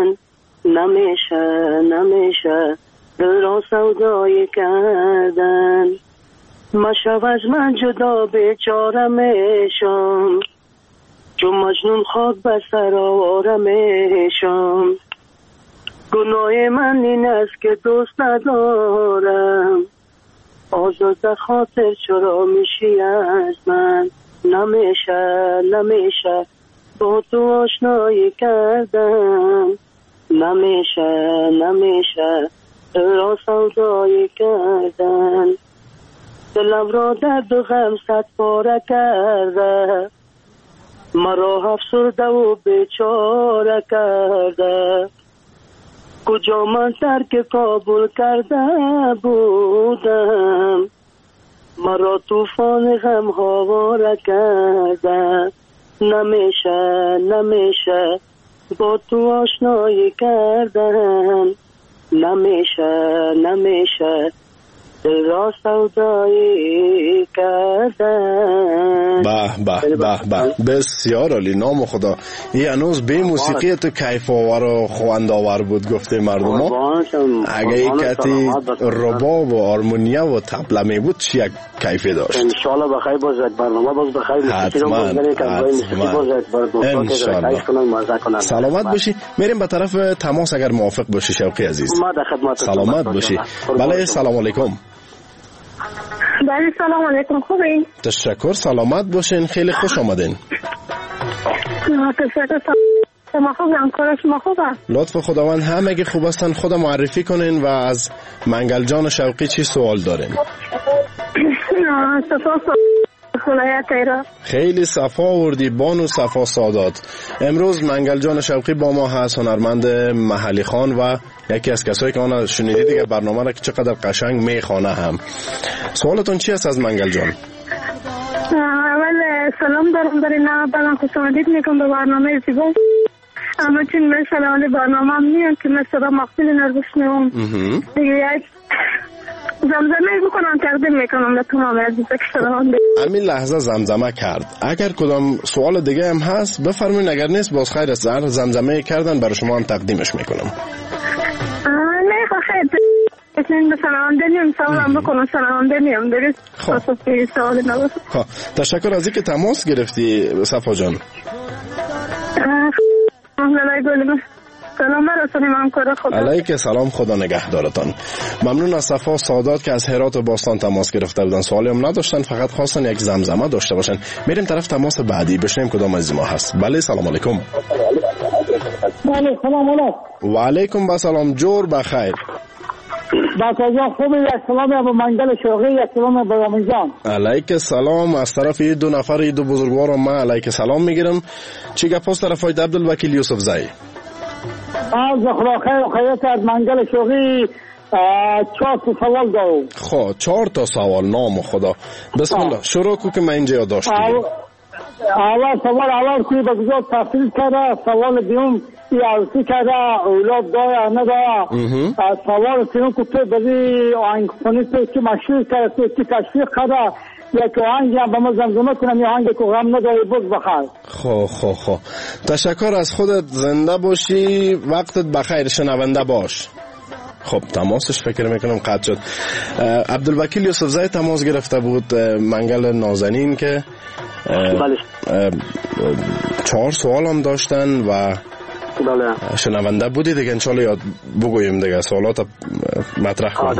نمیشه در سودایی کردن مشو از من جدا بیچاره میشم چون مجنون خود به سر آواره میشم گناه من این است که دوست ندارم آزاده خاطر چرا میشی از من نمیشه با تو آشنایی کردم نمیشه را سودایی کردن دلم را درد و غم صد پاره کرده مرا افسرده و بیچاره کرده کجا من ترک کابل کرده بودم مرا طوفان غم هواره کرده نمیشه با تو آشنایی کردن نمیشه را سودایی کردن. به بسیار عالی. نام خدا این هنوز به موسیقی تو کیف آور و خواند آور بود گفته مردم ها. اگه این کتی رباب و آرمونیا و طبله می بود چی یک کیفی داشت. انشالله بخیر باز یک برنامه باز بخیر حتما انشالله. سلامت باشی. میریم به طرف تماس اگر موافق باشی شوقی عزیز. سلامت باشی. بله سلام علیکم. بله سلام علیکم. خوبین؟ تشکر سلامت باشین. خیلی خوش آمدین. شما خوبم کار شما خوبه؟ لطف خداوند همگی خوب هستن. خدا معرفی کنین و از منگل جان شوقی چی سوال دارین؟ ولایت ایران. خیلی صفا آوردی بانو صفا سادات. امروز منگل جان شوقی با ما هست، هنرمند محلی خوان و یکی از کسایی که آن شنیدی دیگه برنامه را که چقدر قشنگ میخوانه هم. سوالتون چی است از منگل جان؟ اول سلام دارم در این اولا خوش آمدید میگم به برنامه زیبا. اما چون من سلام برنامه هم میان که من صدا مقبول نرگشنم دیگه یک زمزمه بکنم تقدیم میکنم به تمام عزیزا که سلام دارم. همین لحظه زمزمه کرد. اگر کدام سوال دیگه هم هست بفرمایید، اگر نیست باز خیر است. زمزمه کردن برای شما هم تقدیمش میکنم. نه خیر این به سلام داریم سوالم بکنم سلام داریم درست خاصی سوال نباشه. تشکر از اینکه تماس گرفتی صفا جان. سلام برسونیم همکار خدا. علیک سلام، خدا نگهدارتان. ممنون از صفا سادات که از هرات و باستان تماس گرفته بودن. سوالی هم نداشتن، فقط خواستن یک زمزمه داشته باشن. میریم طرف تماس بعدی بشنیم کدام از ما هست. بله سلام علیکم. بله سلام علیکم. و علیکم السلام، جور بخیر. باقی خوبی؟ یک سلام به منگل شوقی، یک سلام به رامزان. علیک سلام. از طرف این دو نفر این دو بزرگوار ما علیک سلام میگیرم. چی گپ است طرف های عبدالوکیل یوسف زئی؟ از خدا خیر و خیرت از منگل شوقی 4 تا سوال دارم. خب 4 تا سوال، نام خدا. بسم الله شروع کو که من اینجا داشتم. اول سوال اول که به کجا تحصیل کرده، سوال دیوم عروسی کرده، اولاد داره نداره، سوال سیون که تو بزی آهنگ خونی تو که مشهور کرده تو که تشویق کرده، یک آهنگی هم به ما زمزمه کنم یا آهنگی که غم نداری بود بخیر. خب تشکر از خودت، زنده باشی، وقتت بخیر، شنونده باش. خب تماسش فکر میکنم قطع شد. عبدالوکیل یوسف زئی تماس گرفته بود، منگل نازنین که 4 سوال هم داشتن و شنونده بودی دیگه. انشالله یاد بگویم دیگه سوالات مطرح کنیم.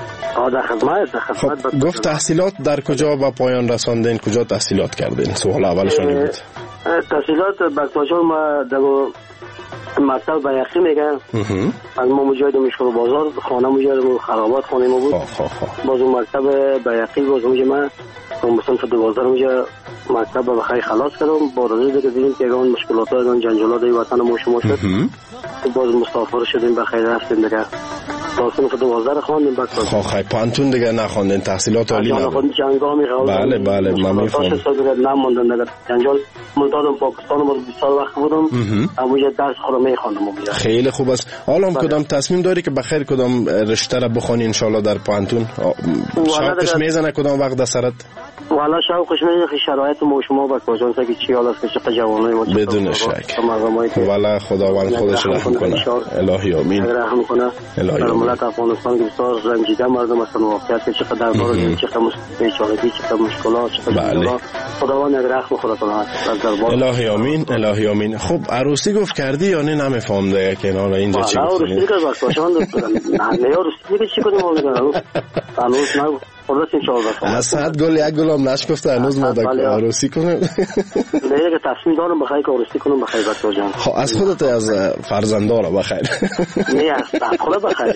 خب گفت تحصیلات در کجا به پایان رساندین، کجا تحصیلات کردین؟ سوال اولشون بود. تحصیلات بکتاجان ما در مکتب بیقی میگن. از ما مجاهد مشکل بازار، خانه مجاهد خرابات خانه ما بود. باز اون مکتب بیقی باز اونجا من مصنف 12 اونجا مکتب بخیر خلاص کردم. با رضا دیگه دیدیم که اون مشکلات ها اون جنجالات وطن ما شما شد. باز مسافر شدیم بخیر رفتیم دیگه. مصنف 12 خواندیم بعد خب پانتون دیگه نخواندین، تحصیلات عالی نبود. جنگامی خواندم. بله من میفهمم. نموندم دیگه. جنجال منتظر پاکستان بود 20 سال وقت بودم. اونجا درس خودم میخواندم. خیلی خوب است. حالا کدام تصمیم داری که بخیر کدام رشته را بخونی ان شاء الله در پانتون؟ شوقش میزنه کدام وقت دسرت؟ والا شوقش میزنه که شرایط ما شما با کجان که چی حالا است که چه جوانای ما بدون شک. والا خداوند خودش رحم کنه. الهی آمین. رحم کنه. الهی ملت افغانستان که بسیار رنجیده مردم هستند، واقعیت چه قدر داره، چه قدر بیچارگی، چه قدر مشکلات، چه قدر خداوند رحم خدا کنه از دربار. الهی آمین. الهی آمین. خب عروسی گفت کردی یا نه؟ نمیفهم دیگه کنار اینجا چی گفتی؟ عروسی که باشه نه عروسی که چی کنیم اون هنوز نه خودت ان شاء الله. از 100 گل یک گلم نشکفته هنوز ما در عروسی کنیم. دیگه تصمیم دارم بخیر که عروسی کنم بخیر بچه‌ها جان. خب از خودت از فرزندارا بخیر. نه از خودت بخیر.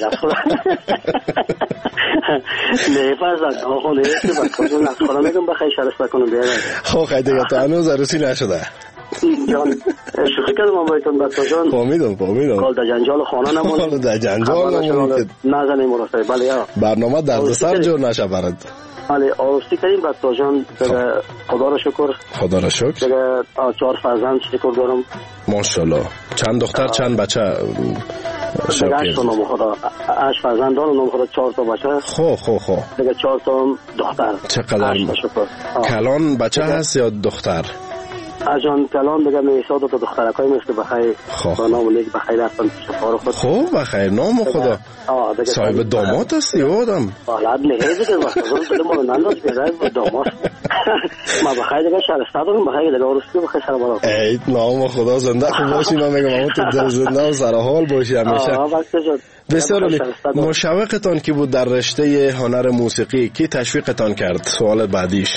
نه فرزند آقا نه که بچه‌ها جان از خودم میگم بخیر شرف کنم دیگه. خب خیلی دیگه تا هنوز عروسی نشده. جان شوخی کردم بایتون بچه‌ها جان. فهمیدم. کال در جنجال خانه نمون. در جنجال نمون. نزنیم مراسم. بله یا برنامه دردسر جور نشه برات. بله عروسی کردیم بچه‌ها جان. خدا را شکر. خدا را شکر. دیگه 4 فرزند شکر دارم. ماشاءالله. چند دختر چند بچه؟ 8 تا نام خدا. 8 فرزند دارم، نام خدا 4 تا بچه. خب دیگه 4 تا دختر. چقدر کلان بچه هست یا دختر؟ اجان کلان دیگه میساد تا دخترکای مثل بخیر با نام نیک بخیر هستن شفار خود. خب بخیر نام خدا. صاحب داماد هستی آدم. حالا نه دیگه وقت اون ما ننداز بیاد داماد. ما بخیر دیگه شرف دارم بخیر دیگه عروسی بخیر سلام علیکم. ای نام خدا زنده خوب باشی. من میگم تو زنده و سر حال باشی همیشه. بسیار عالی. مشوقتان کی بود در رشته هنر موسیقی؟ کی تشویقتان کرد؟ سوال بعدیش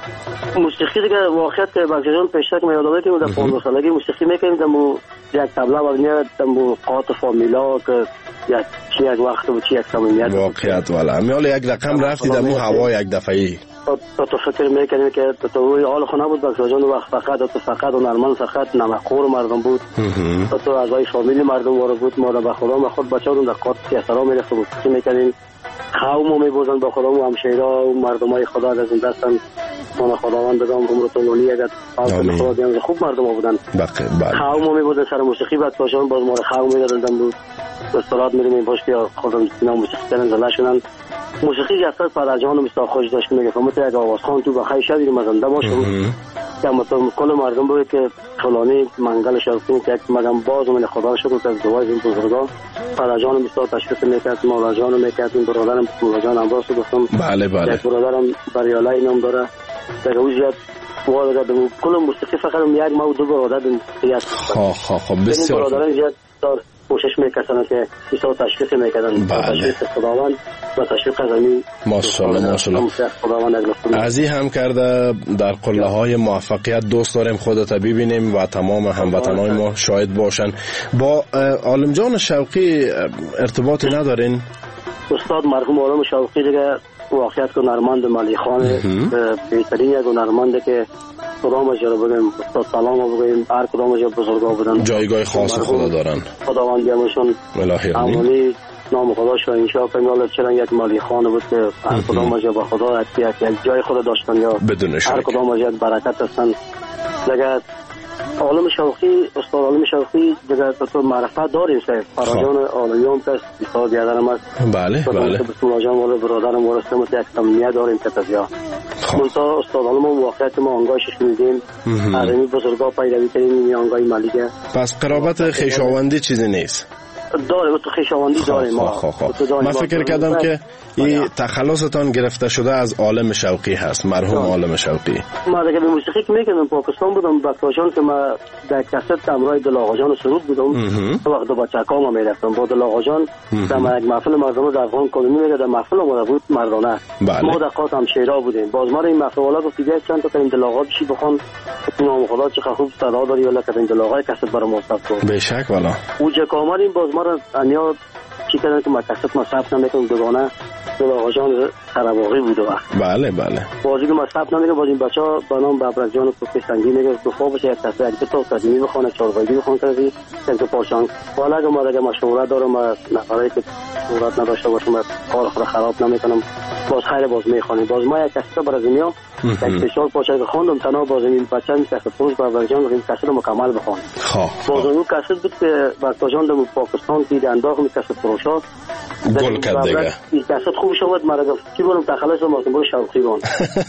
موسیقی دیگه واقعیت که بچه‌جان پیشتر که یادآوری کردم در 15 سالگی موسیقی می‌کردیم در یک تبله و میاد در قاط فامیلا که یک وقت و یک صمیمیت واقعیت والا امیال یک رقم رفتی در مو هوا یک دفعه‌ای تو فکر می‌کنی که تو روی حال خونه بود بچه‌جان وقت فقط و نرمن فقط نمکخور مردم بود تو اعضای فامیلی مردم وارد بود ما به خدا ما خود بچه‌ها در قاط کسرا می‌رفتیم موسیقی می‌کردیم قومو می‌بردن با خدا و همشهرا و مردمای خدا از این دستن من خداوند بدم عمر طولانی اگر خدا دیدم خوب مردم بودن قومو می‌بردن سر موسیقی بعد باشون باز ما قوم می‌دادن بود استراحت می‌ریم باش که خودم اینا موسیقی کردن زلا شدن موسیقی اثر پر جان مستاخ خوش داشت میگه فهمت یک آوازخوان تو بخیر شدی مزنده باشم که مطلب کل مردم بود که فلانی منگل شرفی که مگم باز من خدا شکر که از دوای این بزرگان پر جان مستاخ تشکر میکرد مولا جان میکرد این برادرم مولا جان امروز گفتم بله یک برادرم بریالای نام داره در وضعیت وارد کل موسیقی فقط یک ما دو برادر موسیقی خب بسیار برادران زیاد دار کوشش میکردن که ایسا تشویق میکردن تشویق خداوند و تشویق زمین ماشاءالله از این هم کرده در قله های موفقیت دوست داریم خودت ببینیم و تمام هموطنان ما شاهد باشن. با عالم جان شوقی ارتباطی ندارین؟ استاد مرحوم عالم شوقی دیگه واقعیت که هنرمند ملیخان بهترین یک هنرمنده که کدام جا بودیم استاد سلام بگویم هر کدام جا بزرگا بودن جایگاه خاص خدا دارن خداوند بیامشون امانی نام خدا شو انشاء کنیم چرا یک ملیخان بود که هر کدام جا با خدا یک جای خدا داشتن یا هر کدام جا برکت هستن دیگه عالم شوقی استاد عالم شوقی دیگه تو معرفت داریم سه فراجان عالمیان پس بسیار بیادرم است بله بسم الله جان ولی برادرم ورسته یک تمنیه داریم که تزیا منطقه استاد عالم واقعیت ما آنگاهش شنیدیم از این بزرگا پیروی کنیم این آنگاهی ملیگه پس قرابت خویشاوندی چیزی نیست داره تو خویشاوندی داریم من فکر کردم که این تخلصتان گرفته شده از عالم شوقی هست مرحوم عالم شوقی ما دیگه به موسیقی که میکردم پاکستان بودم بچه‌هاشون که ما در کست همراه دل آقا جان سرود بودم وقت دو بچه‌کام میرفتم با دل آقا جان در یک محفل مردانه در افغان کلونی میگه محفل ما بود مردانه ما در قاط هم شیرا بودیم باز ما این محفل والا گفت دیگه چند تا این دل آقا بشی بخون نام خدا چه خوب صدا داری ولی که این دل آقا کست برام مصطفی کن به شک والا او جکامرین باز ما انیا چی کردن که ما کست ما ثبت نمیکنم دوگانه دل آقا جان قرباقی بود وقت بله بازی که ما ثبت نمیکنم باز این بچه‌ها با نام بابرک جان کوفی سنگی میگه دفعه بشه یک کسی یک تا قدیمی بخونه چهاربایدی بخونه کردی یک پارچان حالا اگه ما دیگه مشوره دارم نفرایی که صورت نداشته باشم کار خود خراب نمیکنم باز خیر باز میخوانیم باز ما یک کسی برای زمیا یک بسیار پاچه که خواندم تنها باز این بچه می کسی فروش بابرک جان این کسی رو مکمل بخوان باز اون کسی بود که بابرک جان در پاکستان دید انداخ می کسی فروش ها گل کرد دیگه این کسی خوب شد مرا گفت چی برم تخلص ما برو شوقی بان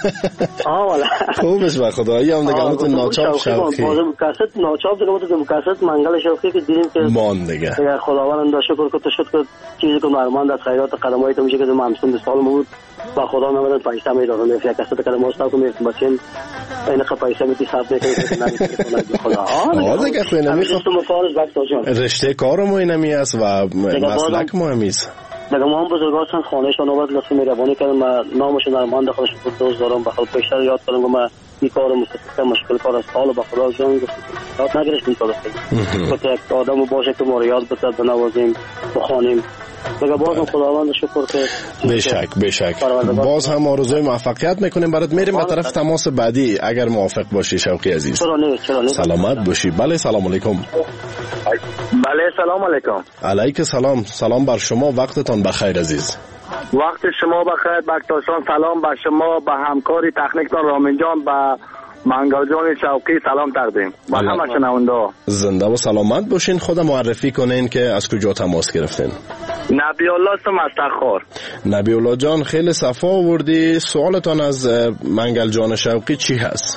والا خوبش به خدایی هم دیگه مت ناچاپ شوقی باز کسی ناچاپ دیگه مت کسی منگل شوقی که دیدیم که مان دیگه خداوند شکر که تو شد که چیزی که نرمند از خیرات قدمای تو میشه که ما همسون سال بود با خدا نمیدن پیسه میدادن یک کسی که قدم استاد میرسیم بچین این که پیسه میتی حساب میکنه خدا دیگه خو نمیخوام رشته کارم اینمی است و مسلک مهمی است دیگه ما هم بزرگان خانهشان نوبت لطف مهربانی کردن ما نامشون نرمند خودش بود دوست دارم بخاطر پیشتر یاد کردم ما این کار مشکل کار است حالا به خدا جان گفت نگرفتیم تا دست یک آدم باشه که ما رو یاد بده بنوازیم بخوانیم دیگه بازم خداوند شکر که به شک باز هم آرزوی موفقیت میکنیم برات میریم به طرف تماس بعدی اگر موافق باشی شوقی عزیز چرا سلامت باشی بله سلام علیکم بله سلام علیکم علیک سلام بر شما وقتتان بخیر عزیز وقت شما بخیر بکتاشان سلام بر شما به همکاری تکنیکتان رامین جان به منگل جان شوقی سلام تقدیم و همه شنونده زنده و سلامت باشین خود معرفی کنین که از کجا تماس گرفتین نبی الله هستم از تخار نبی الله جان خیلی صفا آوردی سوالتان از منگل جان شوقی چی هست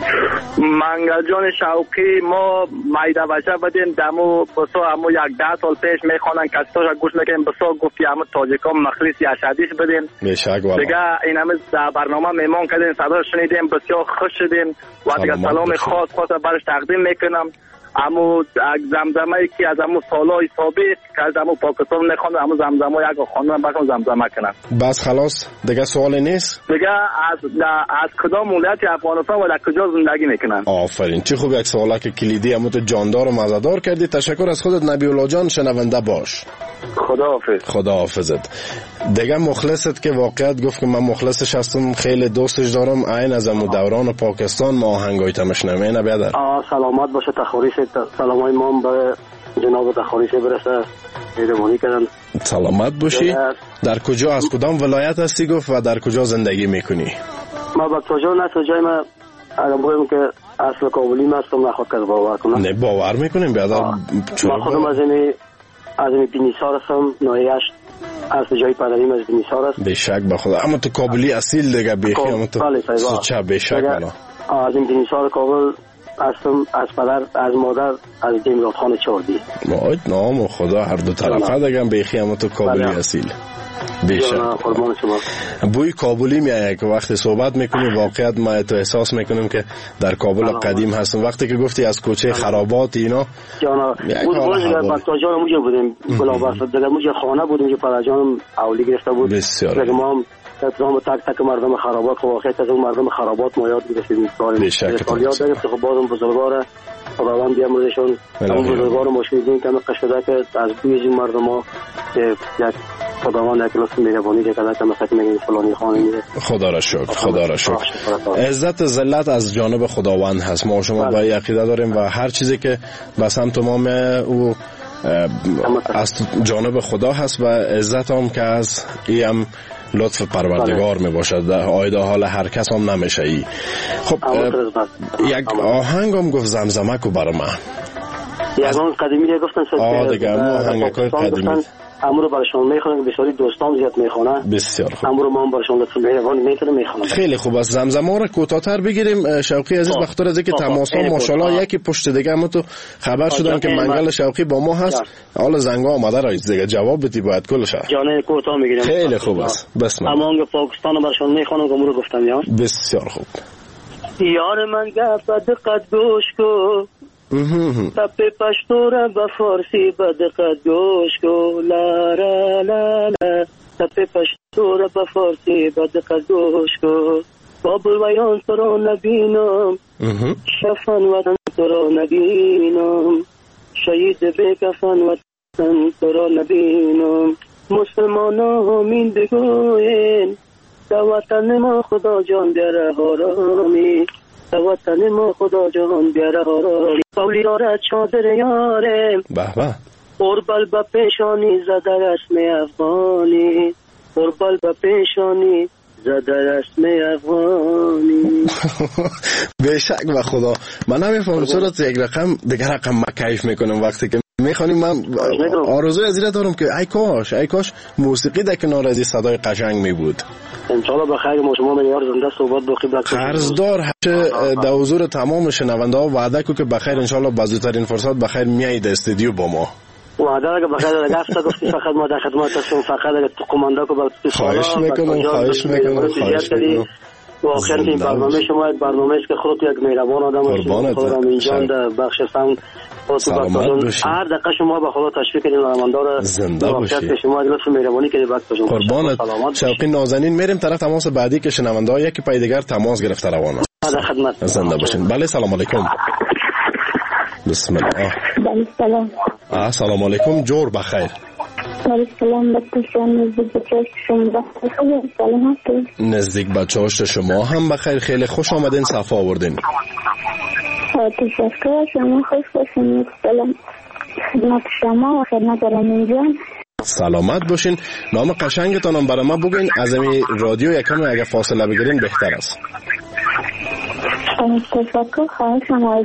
منگل جان شوقی ما مایده بچه بدیم دمو بسا همو یک 10 سال پیش میخوانن کسیتاش گوش میکنیم بسا گفتی همو تاجیکان مخلص یا شدیش بدیم دیگه این همه در برنامه میمان کردیم صدا شنیدیم بسیار خوش شدیم و دیگه سلام خاص برش تقدیم میکنم امو زمزمه که از امو سالای سابق که از امو پاکستان نخوانده امو زمزمه یک خواندن بکنم زمزمه کنم. بس خلاص دیگه سوالی نیست؟ دیگه از کدام ولایت افغانستان و در کجا زندگی میکنن؟ آفرین، چه خوب یک سوالا که کلیدی امو تو جاندار و مزدار کردی. تشکر از خودت نبی الله جان، شنونده باش. خدا حافظت. دیگه مخلصت که واقعیت گفت که من مخلصش هستم، خیلی دوستش دارم. عین از امو دوران پاکستان ما آهنگای تمشنم. اینه بیادر سلامت باشه. تخاریش سلامای ما به جناب تخاریش برسه. مهربانی کردن. سلامت باشی. در کجا از کدام ولایت هستی گفت و در کجا زندگی میکنی؟ ما با کجا نه تو جای ما اگر بگم که اصل کابلی هستم نخواد که باور کنم. نه باور میکنیم بیادر. ما خودم از این بینیسار هستم. نایه‌اش از جای پدریم از بینیسار است. به شک بخدا. اما تو کابلی اصیل دیگه بیخی. اما تو سوچه به شک والا. از این بینیسار کابل هستم. از پدر از مادر از دیمراد خان چاردی. ماید نام خدا هر دو طرفه دیگه بیخی. اما تو کابلی اصیل. بیشتر بوی کابلی میایه که وقتی صحبت میکنیم واقعیت ما تو احساس میکنیم که در کابل قدیم هستم. وقتی که گفتی از کوچه خرابات اینا جانا بود جان موجه بودیم گلاباس دیگه موجه خانه بودیم که پدرجانم اولی گرفته بود. بسیار دیگه ما تمام تک مردم خرابات واقعیت از اون مردم خرابات ما یاد گرفتیم. یاد گرفت خب بازم بزرگوار خداوند بیامرزشون. اون بزرگوار مشکل کم قشده که از بوی این مردم ها که یک خداوند یک لطف مهربانی دیگه که مثلا میگه فلانی خانه میره. خدا را شکر. خدا را شکر. عزت ذلت از جانب خداوند هست. ما شما با عقیده داریم و هر چیزی که بس هم تمام او از جانب خدا هست و عزت هم که از ای هم لطف پروردگار می باشد. در آیده حال هر کس هم نمیشه ای. خب یک آهنگ هم گفت زمزمه کو برای من. یک آهنگ قدیمی گفتن دیگه آهنگ قدیمی امور برشون میخونن. بسیاری دوستان زیاد میخونن. بسیار خوب. امور ما هم برشون لطف مهربانی میخونن. خیلی خوب است. زمزمه را کوتاه‌تر بگیریم. شوقی عزیز بخاطر از اینکه تماس‌ها ماشاءالله یکی پشت دیگه ما تو خبر شدن که منگل شوقی با ما هست. حالا زنگا آمده را دیگه جواب بدی باید کلش. جان کوتاه میگیرم. خیلی خوب است. بسم الله. امانگ پاکستان برشون میخونن که امور گفتم یا. بسیار خوب. یار من گفت دقت گوش کو تپ پشتو را به فارسی به دقت گوش کو لا لا لا لا تپ پشتو را به فارسی به دقت گوش کو بابل ویان تو را نبینم شفن وطن تو را نبینم شهید بکفن وطن تو را نبینم مسلمان همین بگوین در وطن ما خدا جان بیاره حرامی در وطن ما خدا جان بیاره حرامی قولی داره چادر یاره قربل به پیشانی زده رسم افغانی قربل به پیشانی زده رسم افغانی. بشک و خدا من نمیفهم چرا یک رقم دیگر رقم ما کیف میکنم وقتی که میخوانیم. من آرزوی از این دارم که ای کاش موسیقی در کنار از این صدای قشنگ میبود. انشالله بخیر. ما شما میلیار زنده صحبت بخیر قرضدار در حضور تمام شنونده ها وعده کو که بخیر انشالله بازوترین فرصت بخیر میایید استودیو با ما. وعده اگه بخیر گفت گفتی فقط ما در خدمت هستیم. فقط اگه تو کماندا کو خواهش میکنم واقعا این برنامه شما یک برنامه است که خودت یک مهربان آدم هستید. خودم اینجا در بخش سم هر دقیقه شما به خدا تشویق کردین رحماندار زنده باشید. شما لطف مهربانی کردید بعد کجا قربانت شوقی نازنین. میریم طرف تماس بعدی که شنونده ها یکی پای دیگر تماس گرفته روانه. در خدمت زنده باشین. بله سلام علیکم. بسم الله. بله سلام. سلام علیکم. جور بخیر. سلام نزدیک بچه‌هاش شما هم بخیر. خیلی خوش آمدین. صفا آوردین. تشکر. شما خوش باشین. سلام خدمت شما و خدمت رامین جان. سلامت باشین. نام قشنگتان هم برای ما بگین. از این رادیو یکم اگه فاصله بگیرین بهتر است. تشکر. خواهش شما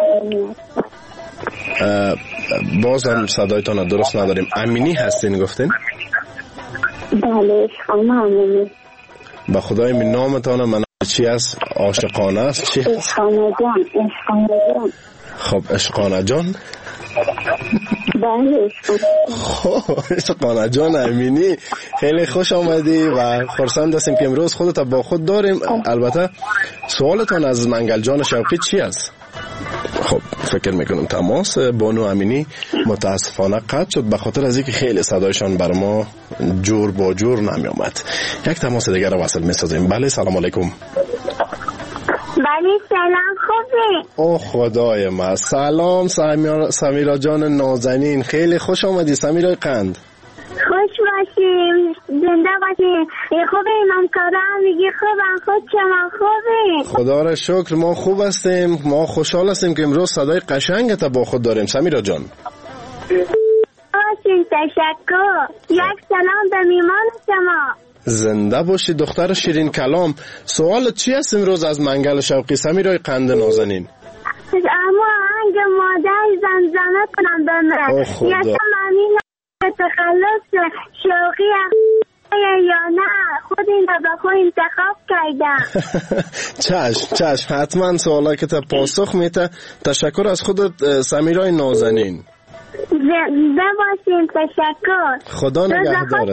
باز هم صدایتان درست نداریم. امینی هستین گفتین؟ بله شما امینی. با خدای من نامتان من چی است؟ عاشقانه است؟ چی است؟ عشقانه جان. خب عشقانه جان. بله خب عشقانه جان امینی خیلی خوش آمدی و خرسند هستیم که امروز خودت با خود داریم. البته سوالتان از منگل جان شوقی چی است؟ خب فکر میکنم تماس بانو امینی متاسفانه قطع شد به خاطر از اینکه خیلی صدایشان بر ما جور با جور نمی آمد. یک تماس دیگر رو وصل میسازیم. بله سلام علیکم. بله سلام خوبه. او خدای ما. سلام سمیرا جان نازنین، خیلی خوش آمدی سمیرای قند. خوش باشیم، زنده باشیم. خوبه امام کارم میگی خوبم، خود شما خوبه؟ خدا را شکر ما خوب هستیم. ما خوشحال هستیم که امروز صدای قشنگت با خود داریم سمیرا جان. باشیم، تشکر. یک سلام به میمان شما. زنده باشی دختر شیرین کلام. سوال چی است امروز از منگل شوقی سمیرای قند نازنین؟ اما آهنگ مادر زمزمه کنم به من. یکم امین تخلص شوقی یا نه خود این رو به خود انتخاب کردم. چشم حتما سوالا که تا پاسخ میته. تشکر از خودت سمیرای نازنین. زنده باشین، تشکر. خدا نگهدارت.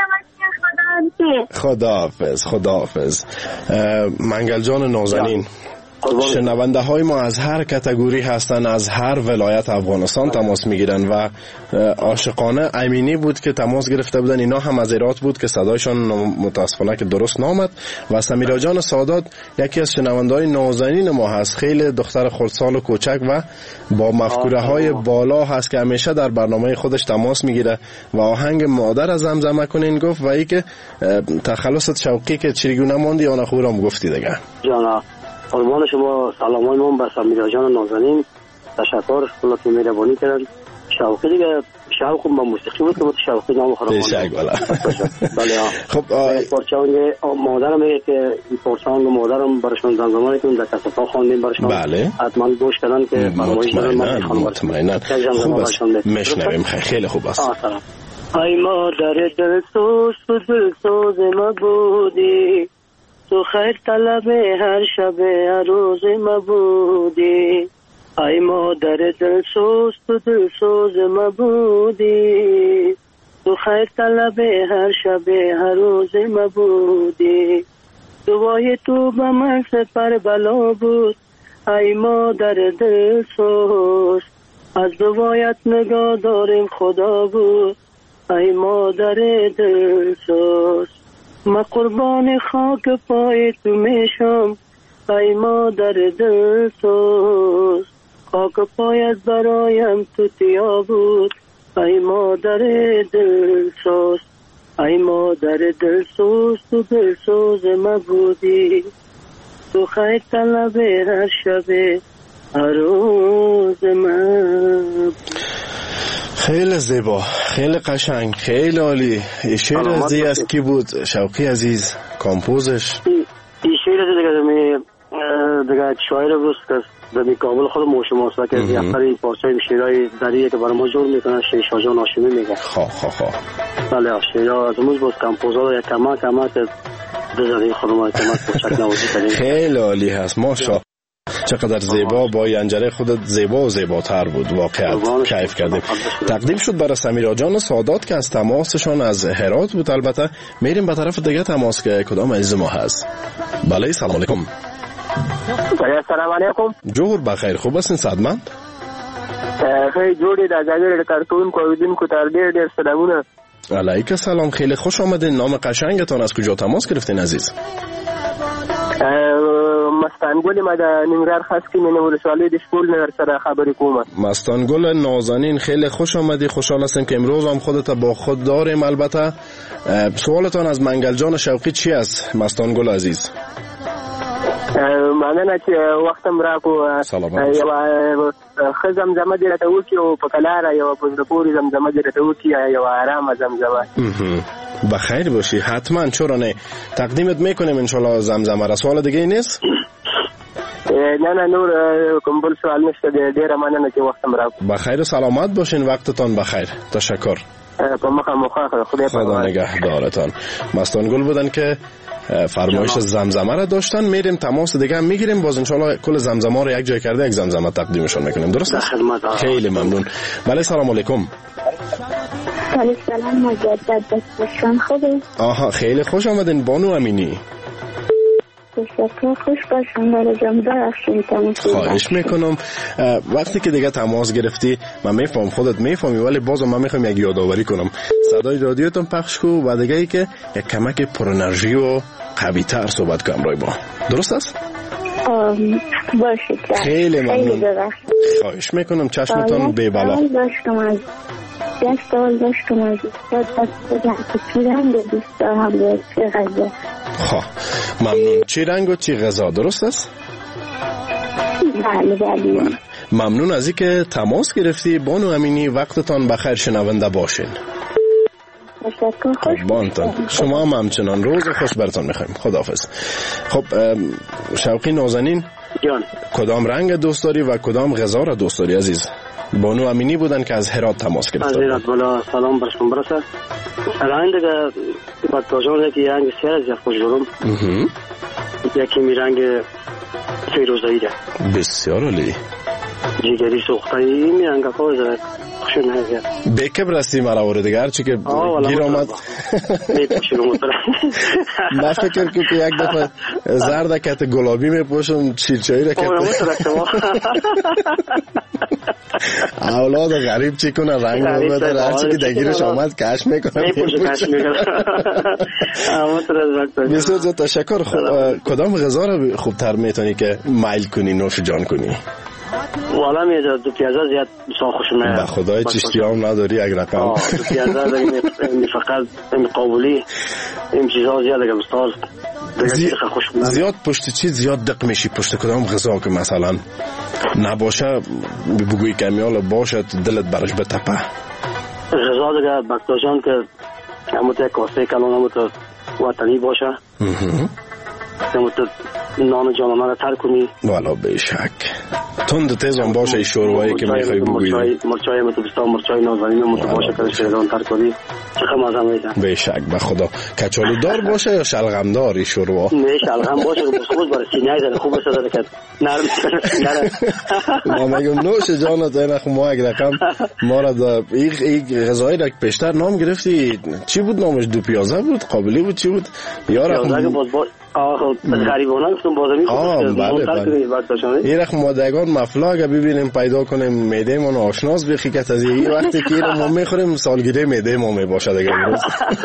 خدا حافظ. منگل جان نازنین، شنونده های ما از هر کاتگوری هستن، از هر ولایت افغانستان تماس میگیرن و عاشقانه امینی بود که تماس گرفته بودن. اینا هم از ایرات بود که صدایشان متاسفانه که درست نامد. و سمیرا جان سادات یکی از شنونده های نازنین ما هست، خیلی دختر خردسال و کوچک و با مفکوره های بالا هست که همیشه در برنامه خودش تماس میگیره و آهنگ مادر از زمزمه کنین گفت و ای که تخلصت شوقی که چریگونه ماندی آن خورم گفتی دیگه. جانا قربان شما، سلامای من به سمیرا جان نازنین. تشکر که مهربانی کردن. شوقی دیگه شوق با موسیقی بود که بود شوقی نام خراب بشک والا. بله خب پارچه‌ای مادرم میگه که این پارچه‌ای مادرم براشون زمزمه کنیم در کسفا خواندیم براشون. بله حتما گوش کردن که فرمایش دارن مطمئنا خوب است میشنویم. خیلی خوب است. ای مادر دل سوز ما بودی، تو خیر طلب هر شب هر روز ما بودی. ای مادر دل سوز ما بودی، تو خیر طلب هر شب هر روز ما بودی. دعای تو به من سپر بلا بود، ای مادر دل سوز. از دعایت نگاه داریم خدا بود، ای مادر دل سوز. ما قربان خاک پای تو میشم، ای مادر دل سوز. خاک پایت برایم تو تیا بود، ای مادر دل سوز. ای مادر دل سوز، تو دل سوز ما بودی، تو خیر طلب هر شب هر روز ما. خیلی زیبا، خیلی قشنگ، خیلی عالی. این شعر از دی است کی بود؟ شوقی عزیز کامپوزش. این شعر دیگه شاعر روست که در کابل خود موشماست که یفتر پارچه شعرهای دریه که برای ما جور میکنن شیشا جان هاشمی میگه. خواه بله شعرها از امروز باز کمپوزا یا کمک که بزنیم خودمان کمک پوچک نوازی کنیم. خیلی عالی هست ماشا. چقدر زیبا، با ینجره خودت زیبا و زیباتر بود. واقعا کیف کردیم. تقدیم شد برای سمیرا جان سادات که از تماسشان از هرات بود. البته میریم به طرف دیگه تماس که کدام عزیز ما هست. بله سلام علیکم. سلام علیکم. جوهر بخیر، خوب هستین صدمند؟ خیلی جوری در جاگر کارتون کویدین کو تر دیر سلامونه. علیک سلام، خیلی خوش آمدین. نام قشنگتان از کجا تماس گرفتین عزیز؟ مستانگل ما در ننگرهار خاص که من ولسوالی دشپول نگر سره خبری کومه. مستانگل نازنین خیلی خوش آمدی. خوشحال هستیم که امروز هم خودت با خود داریم. البته سوالتان از منگل جان شوقی چی است مستانگل عزیز؟ معنی که وقتم راکو خزم زمزمه دیره توکی و پکلاره یا پوزدپوری زمزمه دیره توکی یا آرام زمزمه. بخیر باشی حتما، چرا نه، تقدیمت میکنیم انشالله زمزمه را. سوال دیگه نیست؟ نه نور کمبل سوال نشته دیره مننه که وقتم راکو. بخیر و سلامت باشین، وقتتان بخیر. تشکر. خدا نگهدارتان. مستانگل بودن که فرمایش زمزمه را داشتن. میریم تماس دیگه هم میگیریم باز انشالله کل زمزمه رو یک جای کرده یک زمزمه تقدیمشون میکنیم. درست است؟ خیلی ممنون. بله سلام علیکم. سلام مجدد دستشان خوبه؟ آها خیلی خوش آمدین بانو امینی. تشکر. خوش باشم برای جمع خواهش میکنم. وقتی که دیگه تماس گرفتی من میفهم خودت میفهمی، ولی بازم من میخوام یک یادآوری کنم صدای رادیوتون پخش کو و دیگه ای که یک کمک پر انرژی و قوی تر صحبت کنم رای با. درست است؟ باشید. خیلی ممنون. خواهش میکنم. چشمتون به بالا. سوال داشتم از چی رنگ دوست دارم به چی غذا. ممنون. چی رنگ و چی غذا؟ درست است؟ بله. ممنون از اینکه تماس گرفتی. بانو امینی وقتتان بخیر. شنونده باشین. قربانتان. شما هم همچنان روز خوش براتون میخوایم. خداحافظ. خب شوقی نازنین جان، کدام رنگ دوست داری و کدام غذا را دوست داری عزیز؟ بانو امینی بودن که از هرات تماس گرفتن. از هرات بالا سلام برشون برسه. رنگ دیگه بطاجان که رنگ سیاه زیاد خوش دارم. یکی می رنگ فیروزایی ده. بسیار عالی. جگری سوختایی می رنگ خوش داره. خوشون هست. بیکب رستی مرا ورده گر چی که گیر آمد. من فکر که یک دفعه زردکت گلابی می پوشم چیرچایی را که اولاد غریب چی کنه رنگ بده هرچی که دگیرش آمد کش میکنه. بسیار زیاد تشکر. کدام غذا را خوبتر میتونی که میل کنی نوش جان کنی؟ والا میاد دو پیازه زیاد بسیار خوشم میاد. به خدای چشتی هم نداری یک رقم. دو پیازه فقط این قابلی این چیزها زیاد اگر بسیار زیاد پشت چیز زیاد دق میشی پشت کدام غذا که مثلا نباشه بگوی کمیال باشه دلت برش بتپه. غذا دیگه بکتاجان که همونطور یک کاسه کلان همونطور وطنی باشه همونطور نان جانانه را تر کنی. والا بیشک تند تیزم باشه ای شوروایی که میخوای بگویی. مرچای همونطور بسیار مرچای نازنین همونطور باشه که شیران تر کنی چقدر مزه میده. بیشک به خدا. کچالو دار باشه یا شلغم دار ای شوروا؟ نه شلغم باشه خوب برای سینه زنه خوب بسازه که نرم. ما میگم نوش جانت این ما یک رقم ما را این غذایی را پیشتر نام گرفتی چی بود نامش؟ دو پیازه بود قابلی بود چی بود؟ پیازه باز غریبانه گفتم بازمی خوب این رقم مادگان مفلا اگه ببینیم پیدا کنیم میده من آشناس بخیکت از این وقتی که ما میخوریم سالگیره میده ما میباشد اگر امروز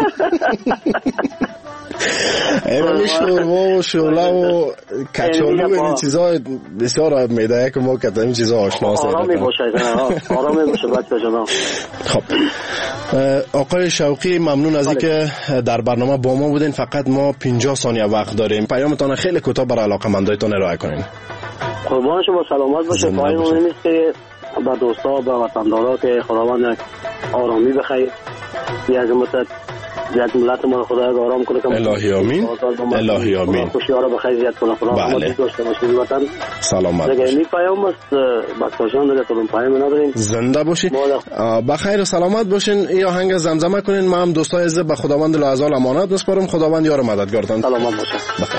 این شوروا و شوله و کچالو این چیزا بسیار میده که ما کتا این چیزا آشناس آرام میباشه آرام میباشه بچه جانم. خب آقای شوقی ممنون از اینکه در برنامه با ما بودین. فقط ما 50 ثانیه وقت داریم. پیامتان خیلی کوتاه برای علاقه‌مندایتان ارائه کنین. قربان شما سلامت باشه. پای ما نیست که با دوستا با وطندارا که خداوند آرامی بخیر یک مدت یک ملت ما خدا آرام کنه. الهی آمین. الهی آمین. خوشی ها را بخیر زیاد کنه خدا. بله. داشته باشید وطن سلامت باشید. این پیام است بخشان دیگه تو پیام نداریم. زنده باشید. بخیر و سلامت باشین. این آهنگ زمزمه کنین. ما هم دوستای عزیز به خداوند لعزال امانت میسپارم. خداوند یار مددگارتان. سلامت باشید. بخیر.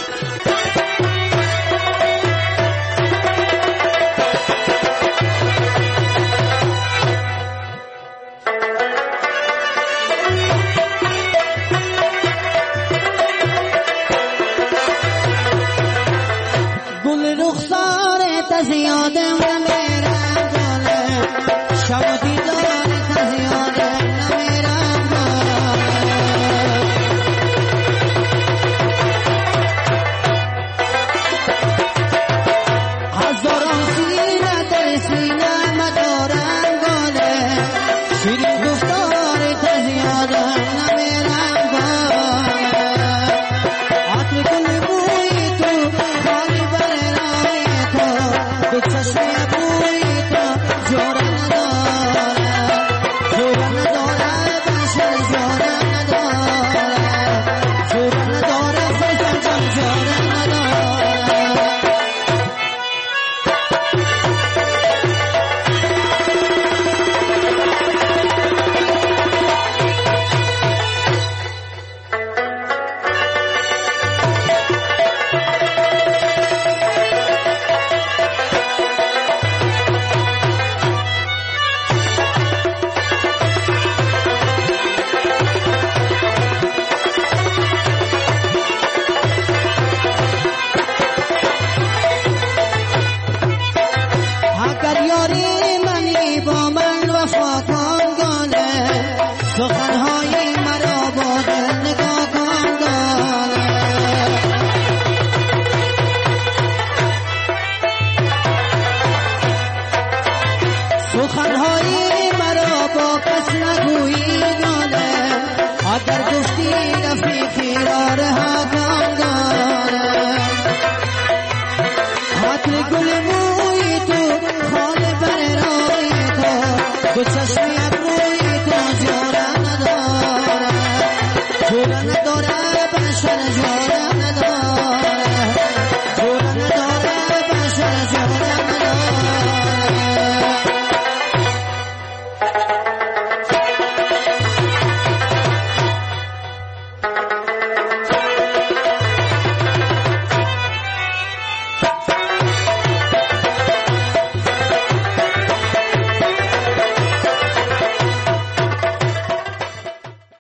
رفیق